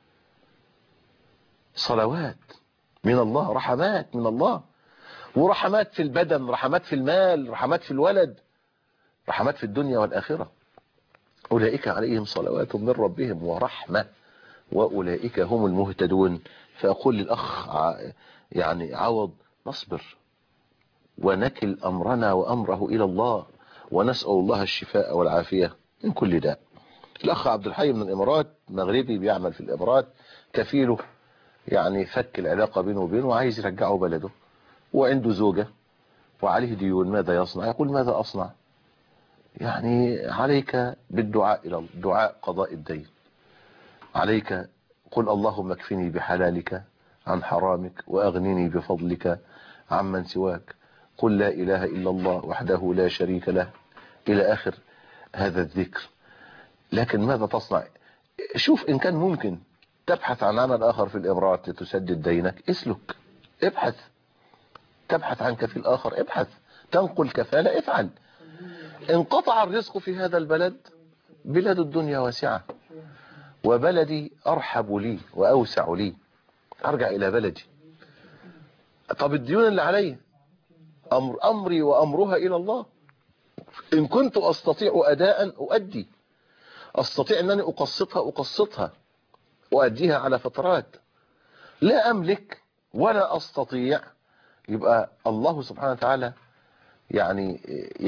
صلوات من الله، رحمات من الله، ورحمات في البدن، رحمات في المال، رحمات في الولد، رحمات في الدنيا والآخرة. أولئك عليهم صلوات من ربهم ورحمة وأولئك هم المهتدون. فأقول للأخ يعني عوض، نصبر ونكل أمرنا وأمره إلى الله، ونسأل الله الشفاء والعافية من كل داء. الأخ عبد الحي من الإمارات، مغربي بيعمل في الإمارات، كفيله يعني فك العلاقة بينه وبينه وعايز يرجعه بلده، وعنده زوجة وعليه ديون، ماذا يصنع؟ يقول ماذا أصنع؟ يعني عليك بالدعاء إلى دعاء قضاء الدين. عليك قل اللهم اكفني بحلالك عن حرامك وأغنني بفضلك عمن سواك. قل لا إله إلا الله وحده لا شريك له، إلى آخر هذا الذكر. لكن ماذا تصنع؟ شوف إن كان ممكن تبحث عن عمل آخر في الإمارات لتسدد دينك، اسلك، ابحث. تبحث عن كفيل آخر، ابحث. تنقل كفالة، افعل. انقطع الرزق في هذا البلد، بلاد الدنيا واسعة، وبلدي أرحب لي وأوسع لي، أرجع إلى بلدي. طب الديون اللي علي، أمري وأمرها إلى الله. إن كنت أستطيع أداء أؤدي، أستطيع أنني أقسطها وأديها على فترات. لا أملك ولا أستطيع، يبقى الله سبحانه وتعالى يعني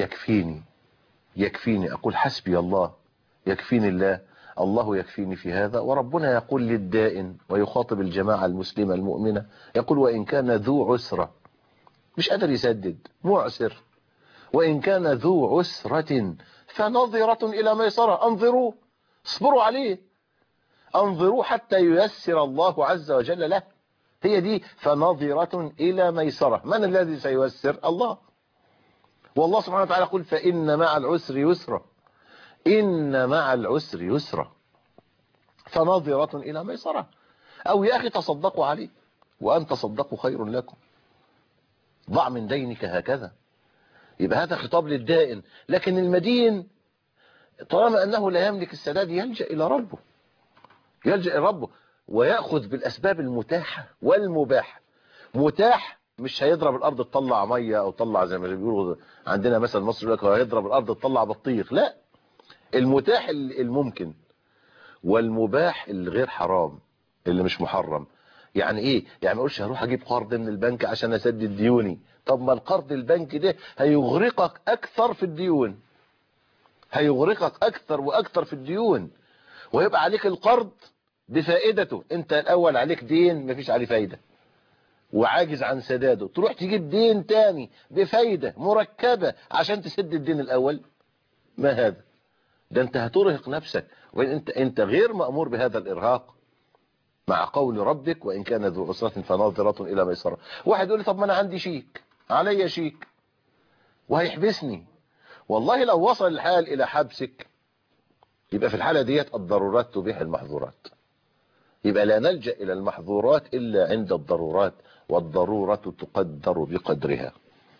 يكفيني. أقول حسبي الله، يكفيني الله، الله يكفيني في هذا. وربنا يقول للدائن ويخاطب الجماعة المسلمة المؤمنة، يقول وإن كان ذو عسرة، مش قادر يسدد، معسر، وإن كان ذو عسرة فنظرة إلى ميسرة. انظروا، اصبروا عليه، انظروا حتى ييسر الله عز وجل له. هي دي، فنظرة إلى ميسرة. من الذي سييسر؟ الله. والله سبحانه وتعالى يقول فإن مع العسر يسرا، إن مع العسر يسرا، فنظرة إلى ميسرة. أو يا أخي تصدقوا عليه، وأن تصدقوا خير لكم. ضع من دينك هكذا. يبقى هذا خطاب للدائن. لكن المدين طالما أنه لا يملك السداد يلجأ إلى ربه، يلجأ إلى ربه ويأخذ بالأسباب المتاحة والمباحة. متاح مش هيضرب الأرض تطلع مية أو تطلع زي ما بيقولوا عندنا مثل مصر يقول لك هيضرب الأرض تطلع بطيخ، لا، المتاح الممكن، والمباح اللي غير حرام اللي مش محرم. يعني ايه؟ يعني ما اقولش هروح اجيب قرض من البنك عشان اسدد ديوني. طب ما القرض البنك ده هيغرقك اكثر في الديون، هيغرقك اكثر واكثر في الديون، ويبقى عليك القرض بفائدته. انت الاول عليك دين مفيش عليه فايدة وعاجز عن سداده، تروح تجيب دين تاني بفايدة مركبة عشان تسد الدين الاول. ما هذا؟ ده انت هترهق نفسك، وانت غير مأمور بهذا الارهاق مع قول ربك وان كان ذو عسرة فناظرة الى ميسرة. واحد يقول لي طب ما انا عندي شيك، عليا شيك وهيحبسني. والله لو وصل الحال الى حبسك يبقى في الحالة ديت الضرورات تبيح المحظورات. يبقى لا نلجأ الى المحظورات الا عند الضرورات، والضرورة تقدر بقدرها.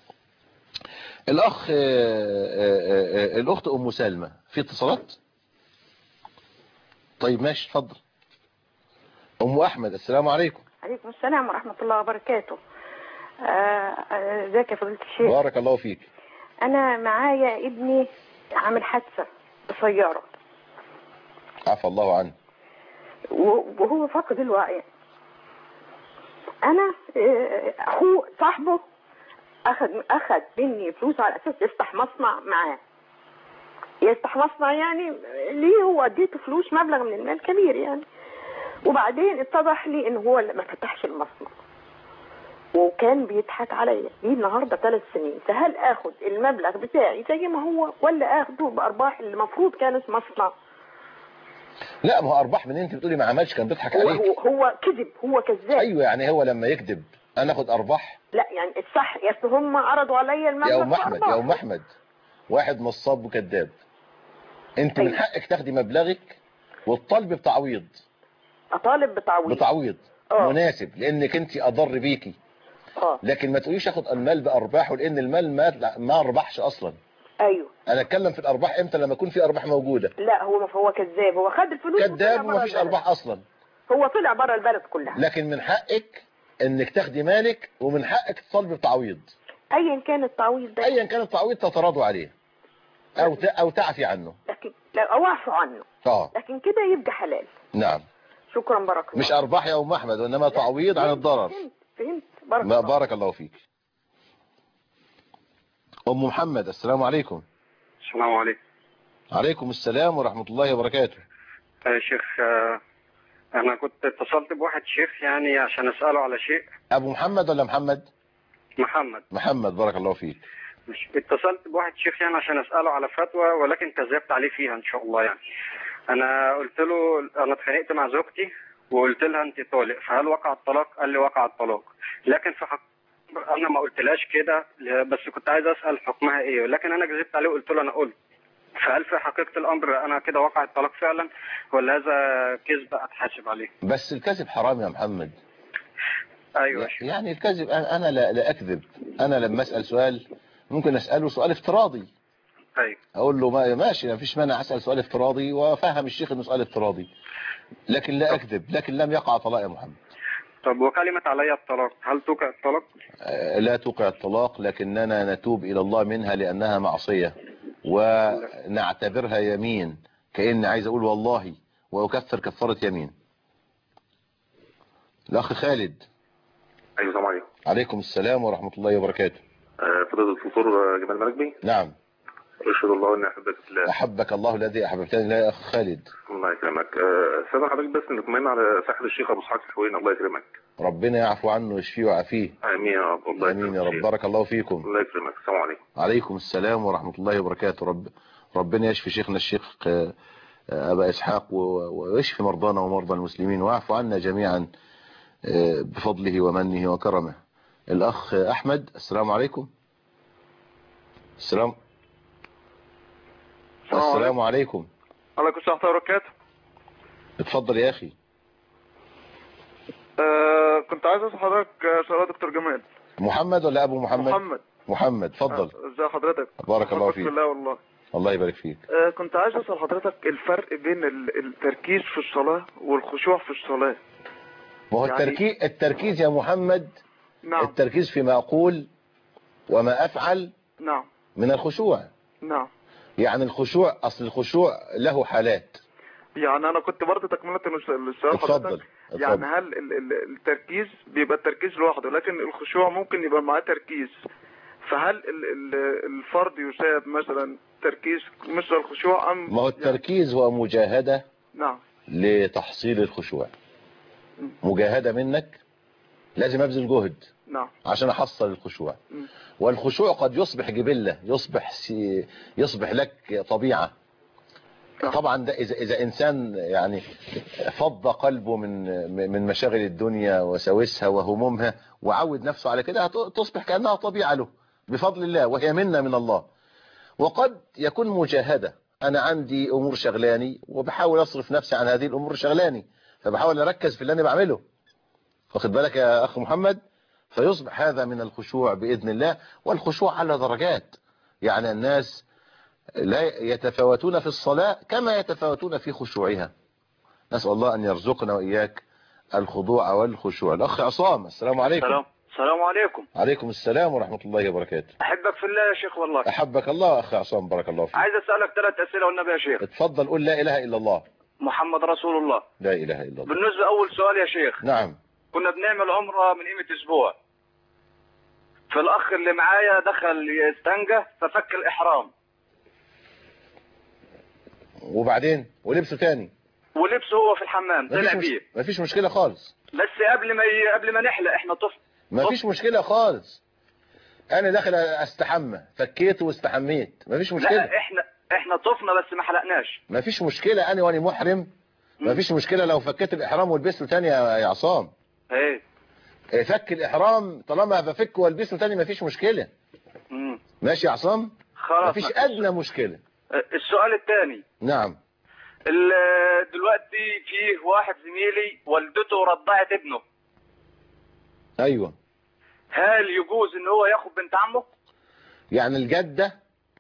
الاخت ام سلمى في اتصالات؟ طيب ماشي اتفضل. ام احمد السلام عليكم. عليكم السلام ورحمة الله وبركاته. ازيك يا فضيلة الشيخ؟ بارك الله فيك. انا معايا ابني عامل حادثة بسيارة، عفى الله عنه، وهو فاقد الوعي. انا اخوه صاحبه اخذ مني فلوس على اساس يفتح مصنع معاه، يفتح مصنع يعني ليه، هو اديته فلوس مبلغ من المال كبير يعني، وبعدين اتضح لي ان هو اللي ما فتحش المصنع وكان بيضحك عليا. ليه النهارده 3 سنين، فهل اخد المبلغ بتاعي زي ما هو ولا اخده بارباح اللي المفروض كانت مصنع؟ لا، ما هو ارباح منين؟ انت بتقولي ما عملش، كان بيضحك عليك. هو كذب، هو كذاب. ايوه، يعني هو لما يكذب انا اخد ارباح؟ لا يعني الصح يا هم عرضوا عليا المبلغ. يا ام احمد واحد نصاب وكذاب، انت من حقك تاخدي مبلغك والطلب بتعويض. اطالب بتعويض مناسب لانك انت اضر بيكي. لكن ما تقوليش اخد المال بارباحه، لان المال ما اربحش اصلا. ايوه، انا اتكلم في الارباح امتى؟ لما يكون في ارباح موجوده. لا هو كذاب، هو خد الفلوس كذاب وما فيش ارباح اصلا، هو طلع بره البلد كلها. لكن من حقك انك تاخدي مالك، ومن حقك تطالبي بتعويض ايا كان التعويض ده، ايا كان التعويض تتراضوا عليه او تعفي عنه، لكن او اعفو عنه. لكن كده يبقى حلال. نعم. شكرا، بارك الله. مش ارباح يا ام احمد، وانما تعويض عن الضرر. فهمت. بارك الله فيك. ام محمد السلام عليكم. السلام عليكم. عليكم السلام ورحمة الله وبركاته. يا شيخ، انا كنت اتصلت بواحد شيخ يعني عشان اساله على شيء. ابو محمد ولا محمد؟ محمد. بارك الله فيك. اتصلت بواحد شيخ يعني عشان اساله على فتوى، ولكن كذبت عليه فيها ان شاء الله. يعني انا قلت له انا اتخانقت مع زوجتي وقلت لها انت طالق، فهل وقع الطلاق؟ قال لي وقع الطلاق، لكن في حق انا ما قلتلهاش كده، بس كنت عايز اسال حكمها ايه، لكن انا كذبت عليه وقلت له انا قلت. فهل في حقيقة الامر انا كده وقع الطلاق فعلا، ولا هذا كذب اتحاسب عليه؟ بس الكذب حرام يا محمد. ايوه يعني الكذب، انا لا اكذب. انا لما اسال سؤال ممكن اساله سؤال افتراضي. ايوه. اقول له ماشي، ما فيش مانع اسال سؤال افتراضي وافهم الشيخ انه سؤال افتراضي، لكن لا اكذب. لكن لم يقع طلاق يا محمد. طب وكلمة علي الطلاق، هل توقع الطلاق؟ لا توقع الطلاق، لكننا نتوب الى الله منها لانها معصية، ونعتبرها يمين، كأن عايز اقول والله واكفر كفارة يمين. الاخ خالد. ايوه السلام عليكم. عليكم السلام ورحمة الله وبركاته. فضيلة الدكتور جمال مراكبي. نعم. اشهد الله اني احبك في الله. احبك الله الذي احببتني لا يا اخ خالد. الله يكرمك. استاذ حضرتك بس نطمئن على صحة الشيخ ابو اسحاق الحويني، الله يكرمك. ربنا يعفو عنه ويشفيه ويعافيه. امين يا رب. الله امين يا رب. بارك الله فيكم. الله يكرمك. السلام عليكم. عليكم السلام ورحمة الله وبركاته. ربنا يشفي شيخنا الشيخ ابا اسحاق ويشفي مرضانا ومرضى المسلمين ويعفو عنا جميعا بفضله ومنه وكرمه. الاخ احمد السلام عليكم. السلام عليكم. وعليكم السلام ورحمة الله وبركاته. اتفضل يا اخي. كنت عايز اسال حضرتك سؤال دكتور جمال. محمد ولا ابو محمد؟ محمد. محمد اتفضل. ازي حضرتك؟ بارك الله فيك. بالله والله. الله يبارك فيك. كنت عايز اسال حضرتك الفرق بين التركيز في الصلاه والخشوع في الصلاه. ما هو يعني التركيز يا محمد، نعم، التركيز فيما اقول وما افعل، نعم، من الخشوع. نعم. يعني الخشوع، اصل الخشوع له حالات. يعني انا كنت برضه تكمله السؤال اتفضل. يعني هل التركيز بيبقى التركيز لوحده، لكن الخشوع ممكن يبقى معاه تركيز، فهل الفرد يساب مثلا تركيز مثل الخشوع ام؟ ما هو التركيز هو مجاهدة، نعم، لتحصيل الخشوع. مجاهدة منك، لازم ابذل جهد، نعم، عشان احصل الخشوع. والخشوع قد يصبح جبلة، يصبح لك طبيعة. طبعا ده اذا انسان يعني فض قلبه من مشاغل الدنيا وساوسها وهمومها وعود نفسه على كده، تصبح كأنها طبيعة له بفضل الله، وهي منة من الله. وقد يكون مجاهدة، انا عندي امور شغلاني وبحاول اصرف نفسي عن هذه الامور شغلاني، فبحاول اركز في اللي انا بعمله، واخد بالك يا اخ محمد؟ فيصبح هذا من الخشوع بإذن الله. والخشوع على درجات، يعني الناس لا يتفاوتون في الصلاة كما يتفاوتون في خشوعها. نسأل الله أن يرزقنا وإياك الخضوع والخشوع. الأخ عصام، السلام عليكم. السلام عليكم. عليكم السلام ورحمة الله وبركاته. أحبك في الله يا شيخ والله. أحبك الله أخ عصام، بارك الله فيك. عايز أسألك 3 أسئلة والنبي يا شيخ. اتفضل. قل لا إله إلا الله محمد رسول الله. لا إله إلا الله. بالنسبة أول سؤال يا شيخ. نعم. كنا بنعمل عمرة من قيمة أسبوع، فالأخ اللي معايا دخل يستنجى ففك الإحرام، وبعدين ولبسه تاني، ولبسه هو في الحمام طلع بيه. مفيش مشكلة خالص، بس قبل ما نحلق احنا طفل. مفيش مشكلة خالص. انا داخل استحمى، فكيت واستحميت، مفيش مشكلة. لا احنا طفنا بس ما حلقناش. مفيش مشكلة. انا واني محرم مفيش مشكلة لو فكيت الاحرام ولبسته تاني يا عصام. ايه، فك الاحرام طالما بفك والبسه تاني مفيش مشكلة. ماشي يا عصام؟ خلاص، مفيش ادنى مشكلة. السؤال الثاني. نعم. دلوقتي فيه واحد زميلي والدته رضعت ابنه. ايوه. هل يجوز ان هو ياخد بنت عمه؟ يعني الجدة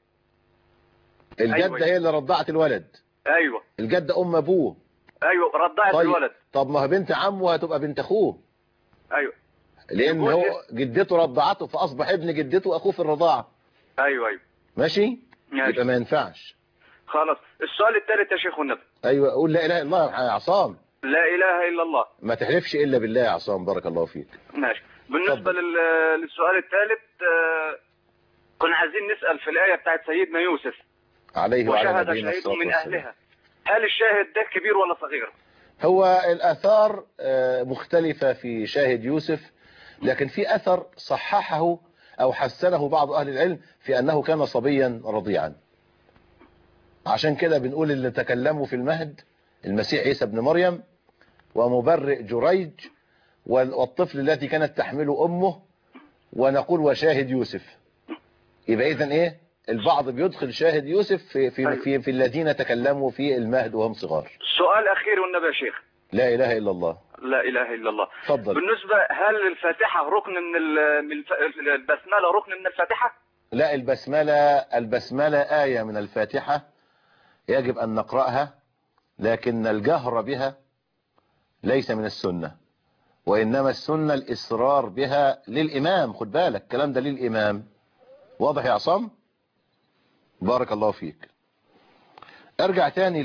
أيوة. هي اللي رضعت الولد. ايوه. الجدة ام ابوه. ايوه رضعت الولد. طب ما هي بنت عمه هتبقى بنت اخوه. ايوه. لان هو جدته رضعته فاصبح ابن جدته واخوه في الرضاعة. ايوه. ماشي. يبقى ما ينفعش. خلاص. السؤال الثالث يا شيخ والنبي. ايوه. قول لا اله الا الله يا عصام. لا اله الا الله. ما تحلفش الا بالله يا عصام، بارك الله فيك. ماشي. بالنسبة للسؤال الثالث، كنا عايزين نسأل في الآية بتاعت سيدنا يوسف عليه وعلى وشهد نبينا شهيد من أهلها، هل الشاهد ده كبير ولا صغير؟ هو الآثار مختلفة في شاهد يوسف، لكن في أثر صححه أو حسنه بعض أهل العلم في أنه كان صبيا رضيعا. عشان كده بنقول اللي تكلموا في المهد المسيح عيسى ابن مريم، ومبرئ جريج، والطفل التي كانت تحمله أمه، ونقول وشاهد يوسف. يبقى إذن إيه؟ البعض بيدخل شاهد يوسف في الذين تكلموا في المهد وهم صغار. سؤال أخير والنبي يا شيخ. لا إله إلا الله. لا إله إلا الله. تفضل. بالنسبة هل الفاتحة ركن من البسملة ركن من الفاتحة؟ لا، البسملة آية من الفاتحة يجب أن نقرأها، لكن الجهر بها ليس من السنة، وإنما السنة الإصرار بها للإمام. خد بالك الكلام ده للإمام. واضح يا عصام؟ بارك الله فيك. أرجع تاني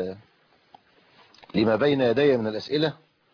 لما بين يدي من الأسئلة.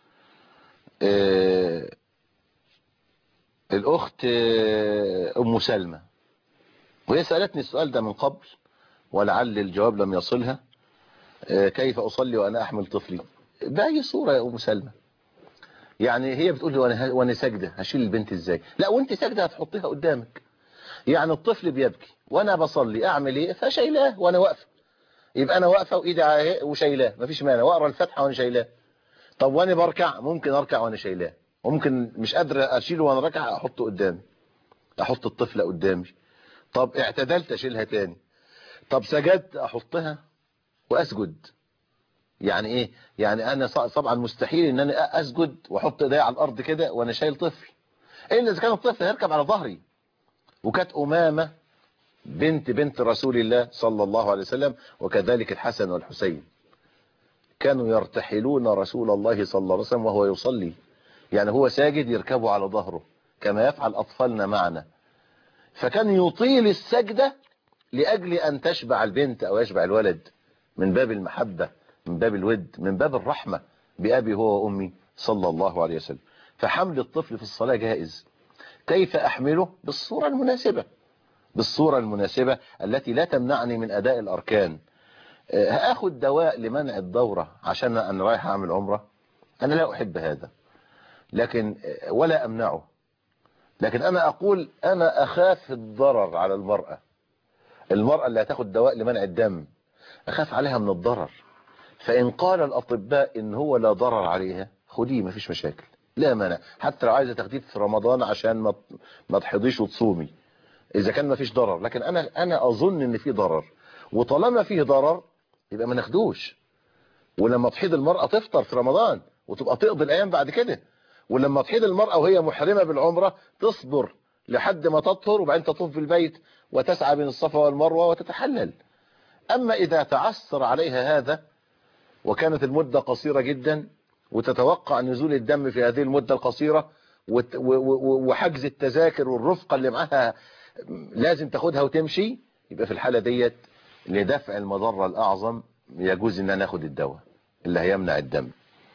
الأخت أم سلمى، وهي سألتني السؤال ده من قبل ولعل الجواب لم يصلها. كيف أصلي وأنا أحمل طفلي؟ بأي صورة يا أم سلمى؟ يعني هي بتقول لي وانا ساجده هشيل البنت ازاي؟ لا، وانت ساجده هتحطيها قدامك. يعني الطفل بيبكي وانا بصلي اعمل ايه؟ فشايلاه وانا واقفه، يبقى انا واقفه وايدي وشايلاه، مفيش مانع، واقرا الفاتحه وانا شايلاه. طب وانا بركع ممكن اركع وانا شايلاه، ممكن مش قادر اشيله وانا راكع احطه قدامي، احط الطفل قدامي. طب اعتدلت اشيلها تاني. طب سجدت احطها واسجد. يعني ايه؟ يعني انا طبعا مستحيل ان انا اسجد واحط ايدي على الارض كده وانا شايل طفل، الا اذا كان الطفل هيركب على ظهري. وكانت امامه بنت رسول الله صلى الله عليه وسلم، وكذلك الحسن والحسين، كانوا يرتحلون رسول الله صلى الله عليه وسلم وهو يصلي، يعني هو ساجد يركبوا على ظهره كما يفعل أطفالنا معنا. فكان يطيل السجدة لأجل أن تشبع البنت أو يشبع الولد، من باب المحبة، من باب الود، من باب الرحمة بأبي هو وأمي صلى الله عليه وسلم. فحمل الطفل في الصلاة جائز. كيف أحمله؟ بالصورة المناسبة، بالصورة المناسبة التي لا تمنعني من أداء الأركان. هاخد دواء لمنع الدورة عشان أنا رايح أعمل عمرة؟ أنا لا أحب هذا، لكن ولا أمنعه، لكن أنا أقول أنا أخاف الضرر على المرأة اللي هتاخد دواء لمنع الدم، أخاف عليها من الضرر. فإن قال الأطباء إن هو لا ضرر عليها، خديه مفيش مشاكل، لا مانع، حتى لو عايزة تاخديه في رمضان عشان ما تحضيش وتصومي إذا كان مفيش ضرر. لكن أنا أظن إن في ضرر، وطالما فيه ضرر يبقى ما ناخدوش. ولما تحيض المرأة تفطر في رمضان وتبقى تقضي الأيام بعد كده، ولما تحيض المرأة وهي محرمة بالعمرة تصبر لحد ما تطهر وبعدين تطوف في البيت وتسعى بين الصفا والمروة وتتحلل. أما إذا تعثر عليها هذا وكانت المدة قصيرة جدا وتتوقع نزول الدم في هذه المدة القصيرة وحجز التذاكر والرفقة اللي معها لازم تاخدها وتمشي، يبقى في الحالة ديت لدفع المضرة الأعظم يجوز ان انا اخد الدواء اللي هيمنع الدم.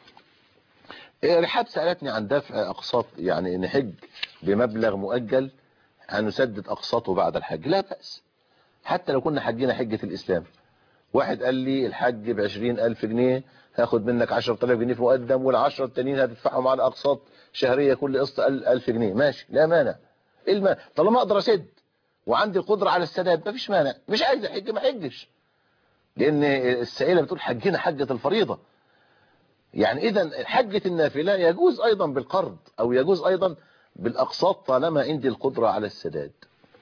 رحاب سألتني عن دفع اقساط، يعني نحج بمبلغ مؤجل هنسدد اقساطه بعد الحج. لا بأس، حتى لو كنا حجينا حجة الاسلام. واحد قال لي الحج ب20,000 جنيه هاخد منك 10,000 جنيه في مقدم، وال10 التانيين هتدفعهم على اقساط شهرية كل قسط 1000 جنيه. ماشي، لا مانع. ايه المانع؟ طالما اقدر اسد وعندي القدرة على السداد مفيش مانع. مش عايز احج ما حجش، لان السائلة بتقول حجنا حجة الفريضة. يعني اذا حجة النافلة يجوز ايضا بالقرض او يجوز ايضا بالاقساط طالما عندي القدرة على السداد.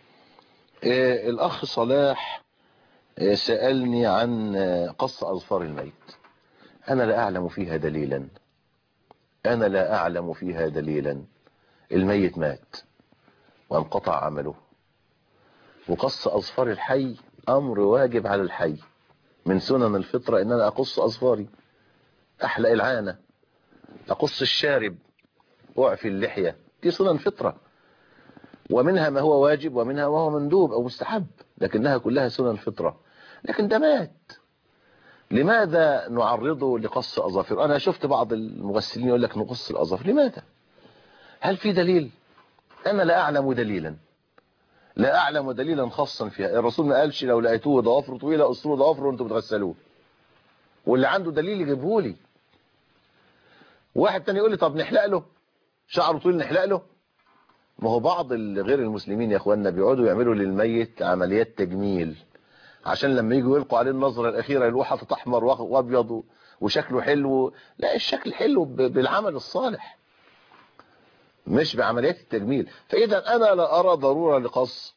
الاخ صلاح سألني عن قص اظفار الميت. انا لا اعلم فيها دليلا، انا لا اعلم فيها دليلا. الميت مات وانقطع عمله، وقص اظفار الحي امر واجب على الحي. من سنن الفطرة ان انا اقص اظفاري، احلق العانة، اقص الشارب، اعفي اللحية، دي سنن فطرة. ومنها ما هو واجب ومنها ما هو مندوب او مستحب، لكنها كلها سنن فطرة. لكن ده مات، لماذا نعرضه لقص اظافر؟ انا شفت بعض المغسلين يقول لك نقص الاظافر، لماذا؟ هل في دليل؟ انا لا اعلم دليلا، لا اعلم دليلا خاصا فيها. الرسول ما قالش لو لقيتوه ضوافره طويله قصوا له ضوافره وانتم بتغسلوه، واللي عنده دليل يجيبه لي. واحد تاني يقول لي طب نحلق له شعره طويل نحلق له. ما هو بعض غير المسلمين يا اخواننا بيقعدوا يعملوا للميت عمليات تجميل عشان لما يجوا يلقوا عليه النظره الاخيره يلقوه حاطط احمر وابيض وشكله حلو. لا، الشكل حلو بالعمل الصالح مش بعمليات التجميل. فاذا انا لا ارى ضروره لقص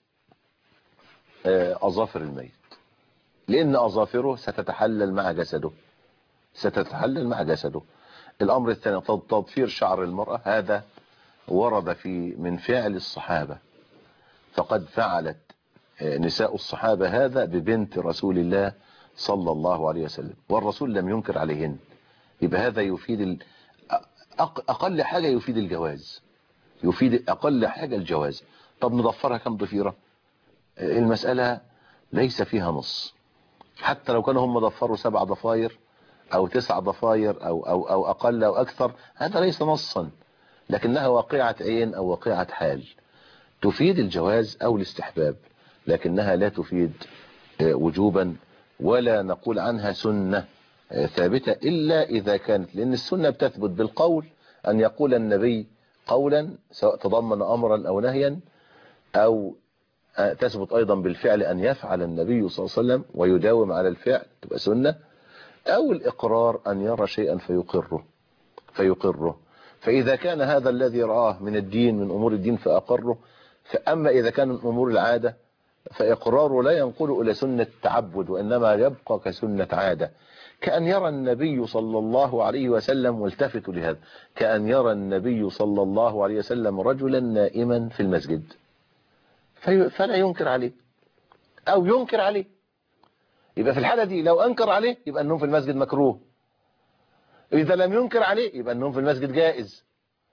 اظافر الميت، لان اظافره ستتحلل مع جسده، ستتحلل مع جسده. الامر الثاني تضفير شعر المرأة، هذا ورد من فعل الصحابة، فقد فعلت نساء الصحابة هذا ببنت رسول الله صلى الله عليه وسلم، والرسول لم ينكر عليهن. يبقى هذا يفيد اقل حاجة يفيد الجواز، يفيد اقل حاجة الجواز. طب نضفرها كم ضفيرة؟ المسألة ليس فيها نص، حتى لو كانوا هم ضفروا 7 ضفاير او 9 ضفاير او اقل او اكثر، هذا ليس نصا، لكنها واقعة عين او واقعة حال تفيد الجواز او الاستحباب، لكنها لا تفيد وجوبا، ولا نقول عنها سنة ثابتة الا اذا كانت، لان السنة بتثبت بالقول، ان يقول النبي قولا سواء تضمن امرا او نهيا، او تثبت ايضا بالفعل ان يفعل النبي صلى الله عليه وسلم ويداوم على الفعل تبقى سنة، او الاقرار ان يرى شيئا فيقره. فاذا كان هذا الذي رآه من الدين من امور الدين فاقره. فاما اذا كان من امور العادة فإقراره لا ينقل إلى سنة تعبد، وإنما يبقى كسنة عادة. كأن يرى النبي صلى الله عليه وسلم، والتفتوا لهذا، كأن يرى النبي صلى الله عليه وسلم رجلا نائما في المسجد فلا ينكر عليه أو ينكر عليه. يبقى في الحالة دي لو أنكر عليه يبقى النوم في المسجد مكروه، إذا لم ينكر عليه يبقى النوم في المسجد جائز.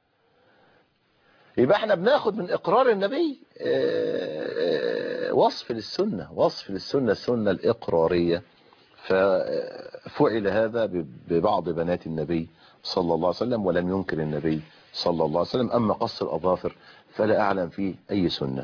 يبقى احنا بناخد من إقرار النبي وصف للسنة، السنة الإقرارية. ففعل هذا ببعض بنات النبي صلى الله عليه وسلم ولم ينكر النبي صلى الله عليه وسلم. أما قص الأظافر فلا أعلم فيه أي سنة.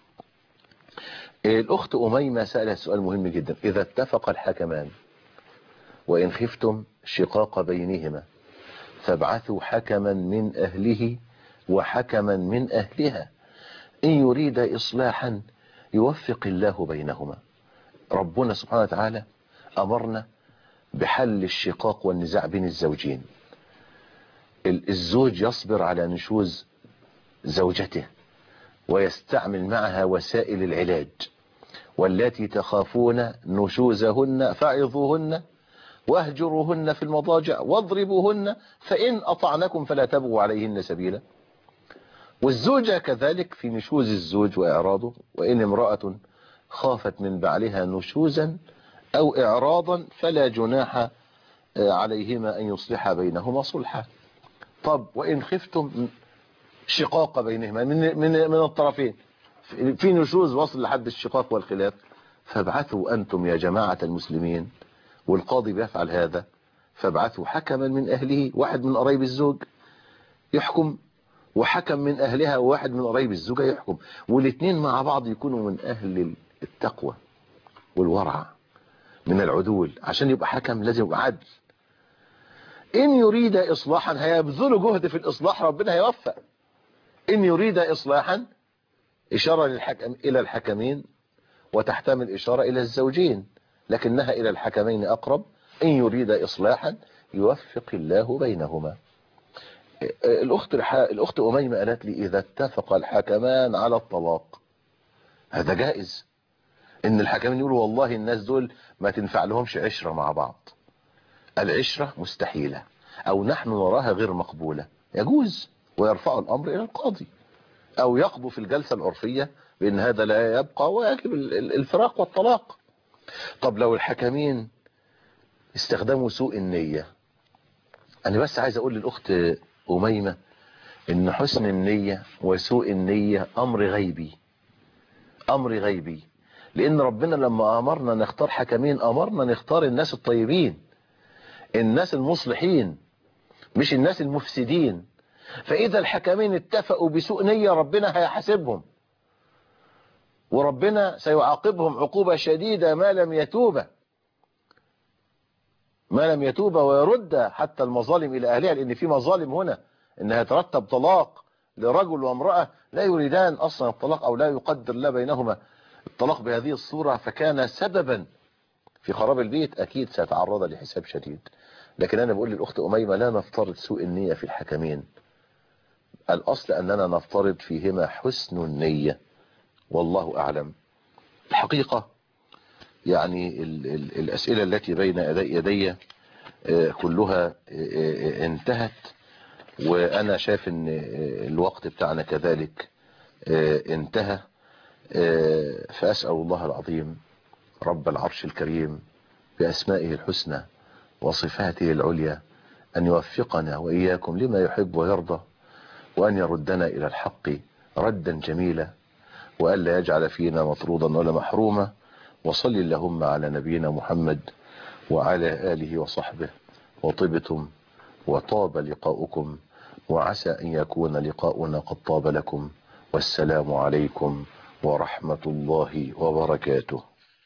الأخت أميمة سألت سؤال مهم جدا: إذا اتفق الحكمان وإن خفتم شقاق بينهما فابعثوا حكما من أهله وحكما من أهلها إن يريد إصلاحا يوفق الله بينهما. ربنا سبحانه وتعالى أمرنا بحل الشقاق والنزاع بين الزوجين. الزوج يصبر على نشوز زوجته ويستعمل معها وسائل العلاج، والتي تخافون نشوزهن فعظوهن واهجروهن في المضاجع واضربوهن فإن أطعنكم فلا تبغوا عليهن سبيلا. والزوجة كذلك في نشوز الزوج وإعراضه، وإن امرأة خافت من بعلها نشوزا أو إعراضا فلا جناح عليهما أن يصلح بينهما صلحا. طب وإن خفتم شقاق بينهما من الطرفين، في نشوز وصل لحد الشقاق والخلاف، فابعثوا أنتم يا جماعة المسلمين، والقاضي بيفعل هذا، فابعثوا حكما من أهله، واحد من قرايب الزوج يحكم، وحكم من أهلها وواحد من قرايب الزوجة يحكم، والاثنين مع بعض يكونوا من أهل التقوى والورع من العدول، عشان يبقى حكم لازم يبقى عدل. إن يريد إصلاحا هيبذلوا جهد في الإصلاح، ربنا هيوفق. إن يريد إصلاحا إشارة إلى الحكمين، وتحتمل إشارة إلى الزوجين، لكنها إلى الحكمين أقرب. إن يريد إصلاحا يوفق الله بينهما. الأخت أميمة قالت لي: إذا اتفق الحكمان على الطلاق هذا جائز، إن الحكمين يقولوا والله الناس دول ما تنفع لهمش عشرة مع بعض، العشرة مستحيلة أو نحن نراها غير مقبولة، يجوز، ويرفع الأمر إلى القاضي أو يقضوا في الجلسة العرفية بأن هذا لا يبقى ويجب الفراق والطلاق. طب لو الحكمين استخدموا سوء النية، أنا بس عايز أقول للأخت أميمة إن حسن النية وسوء النية أمر غيبي، لأن ربنا لما أمرنا نختار حكمين أمرنا نختار الناس الطيبين، الناس المصلحين، مش الناس المفسدين. فإذا الحكمين اتفقوا بسوء نية ربنا هيحاسبهم، وربنا سيعاقبهم عقوبة شديدة ما لم يتوب ويرد حتى المظالم إلى أهلها، لأن في مظالم هنا إنها ترتب طلاق لرجل وامرأة لا يريدان أصلا الطلاق أو لا يقدر لا بينهما الطلاق بهذه الصورة، فكان سببا في خراب البيت، أكيد سيتعرض لحساب شديد. لكن أنا بقول للأخت أميمة لا نفترض سوء النية في الحكمين، الأصل أننا نفترض فيهما حسن النية، والله أعلم. الحقيقة يعني الأسئلة التي بين يدي كلها انتهت، وأنا شايف أن الوقت بتاعنا كذلك انتهى. فأسأل الله العظيم رب العرش الكريم بأسمائه الحسنى وصفاته العليا أن يوفقنا وإياكم لما يحب ويرضى، وأن يردنا إلى الحق ردا جميلا، وألا يجعل فينا مطرودا ولا محروما. وصل اللهم على نبينا محمد وعلى آله وصحبه، وطبتم وطاب لقاؤكم، وعسى أن يكون لقاؤنا قد طاب لكم. والسلام عليكم ورحمة الله وبركاته.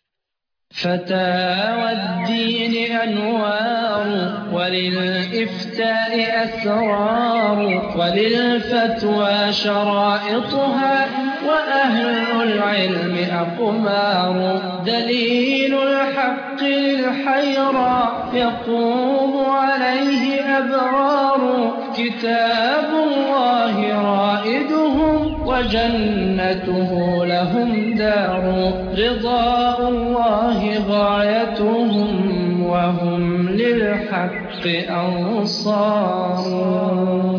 فتاوى الدين أنوار، وللإفتاء أسرار، وللفتوى شرائطها، وأهل العلم أقمار. دليل الحق للحيرى يقوم عليه أبرار، كتاب الله رائدهم وجنته لهم دار رضاء الله غايتهم وهم للحق أنصار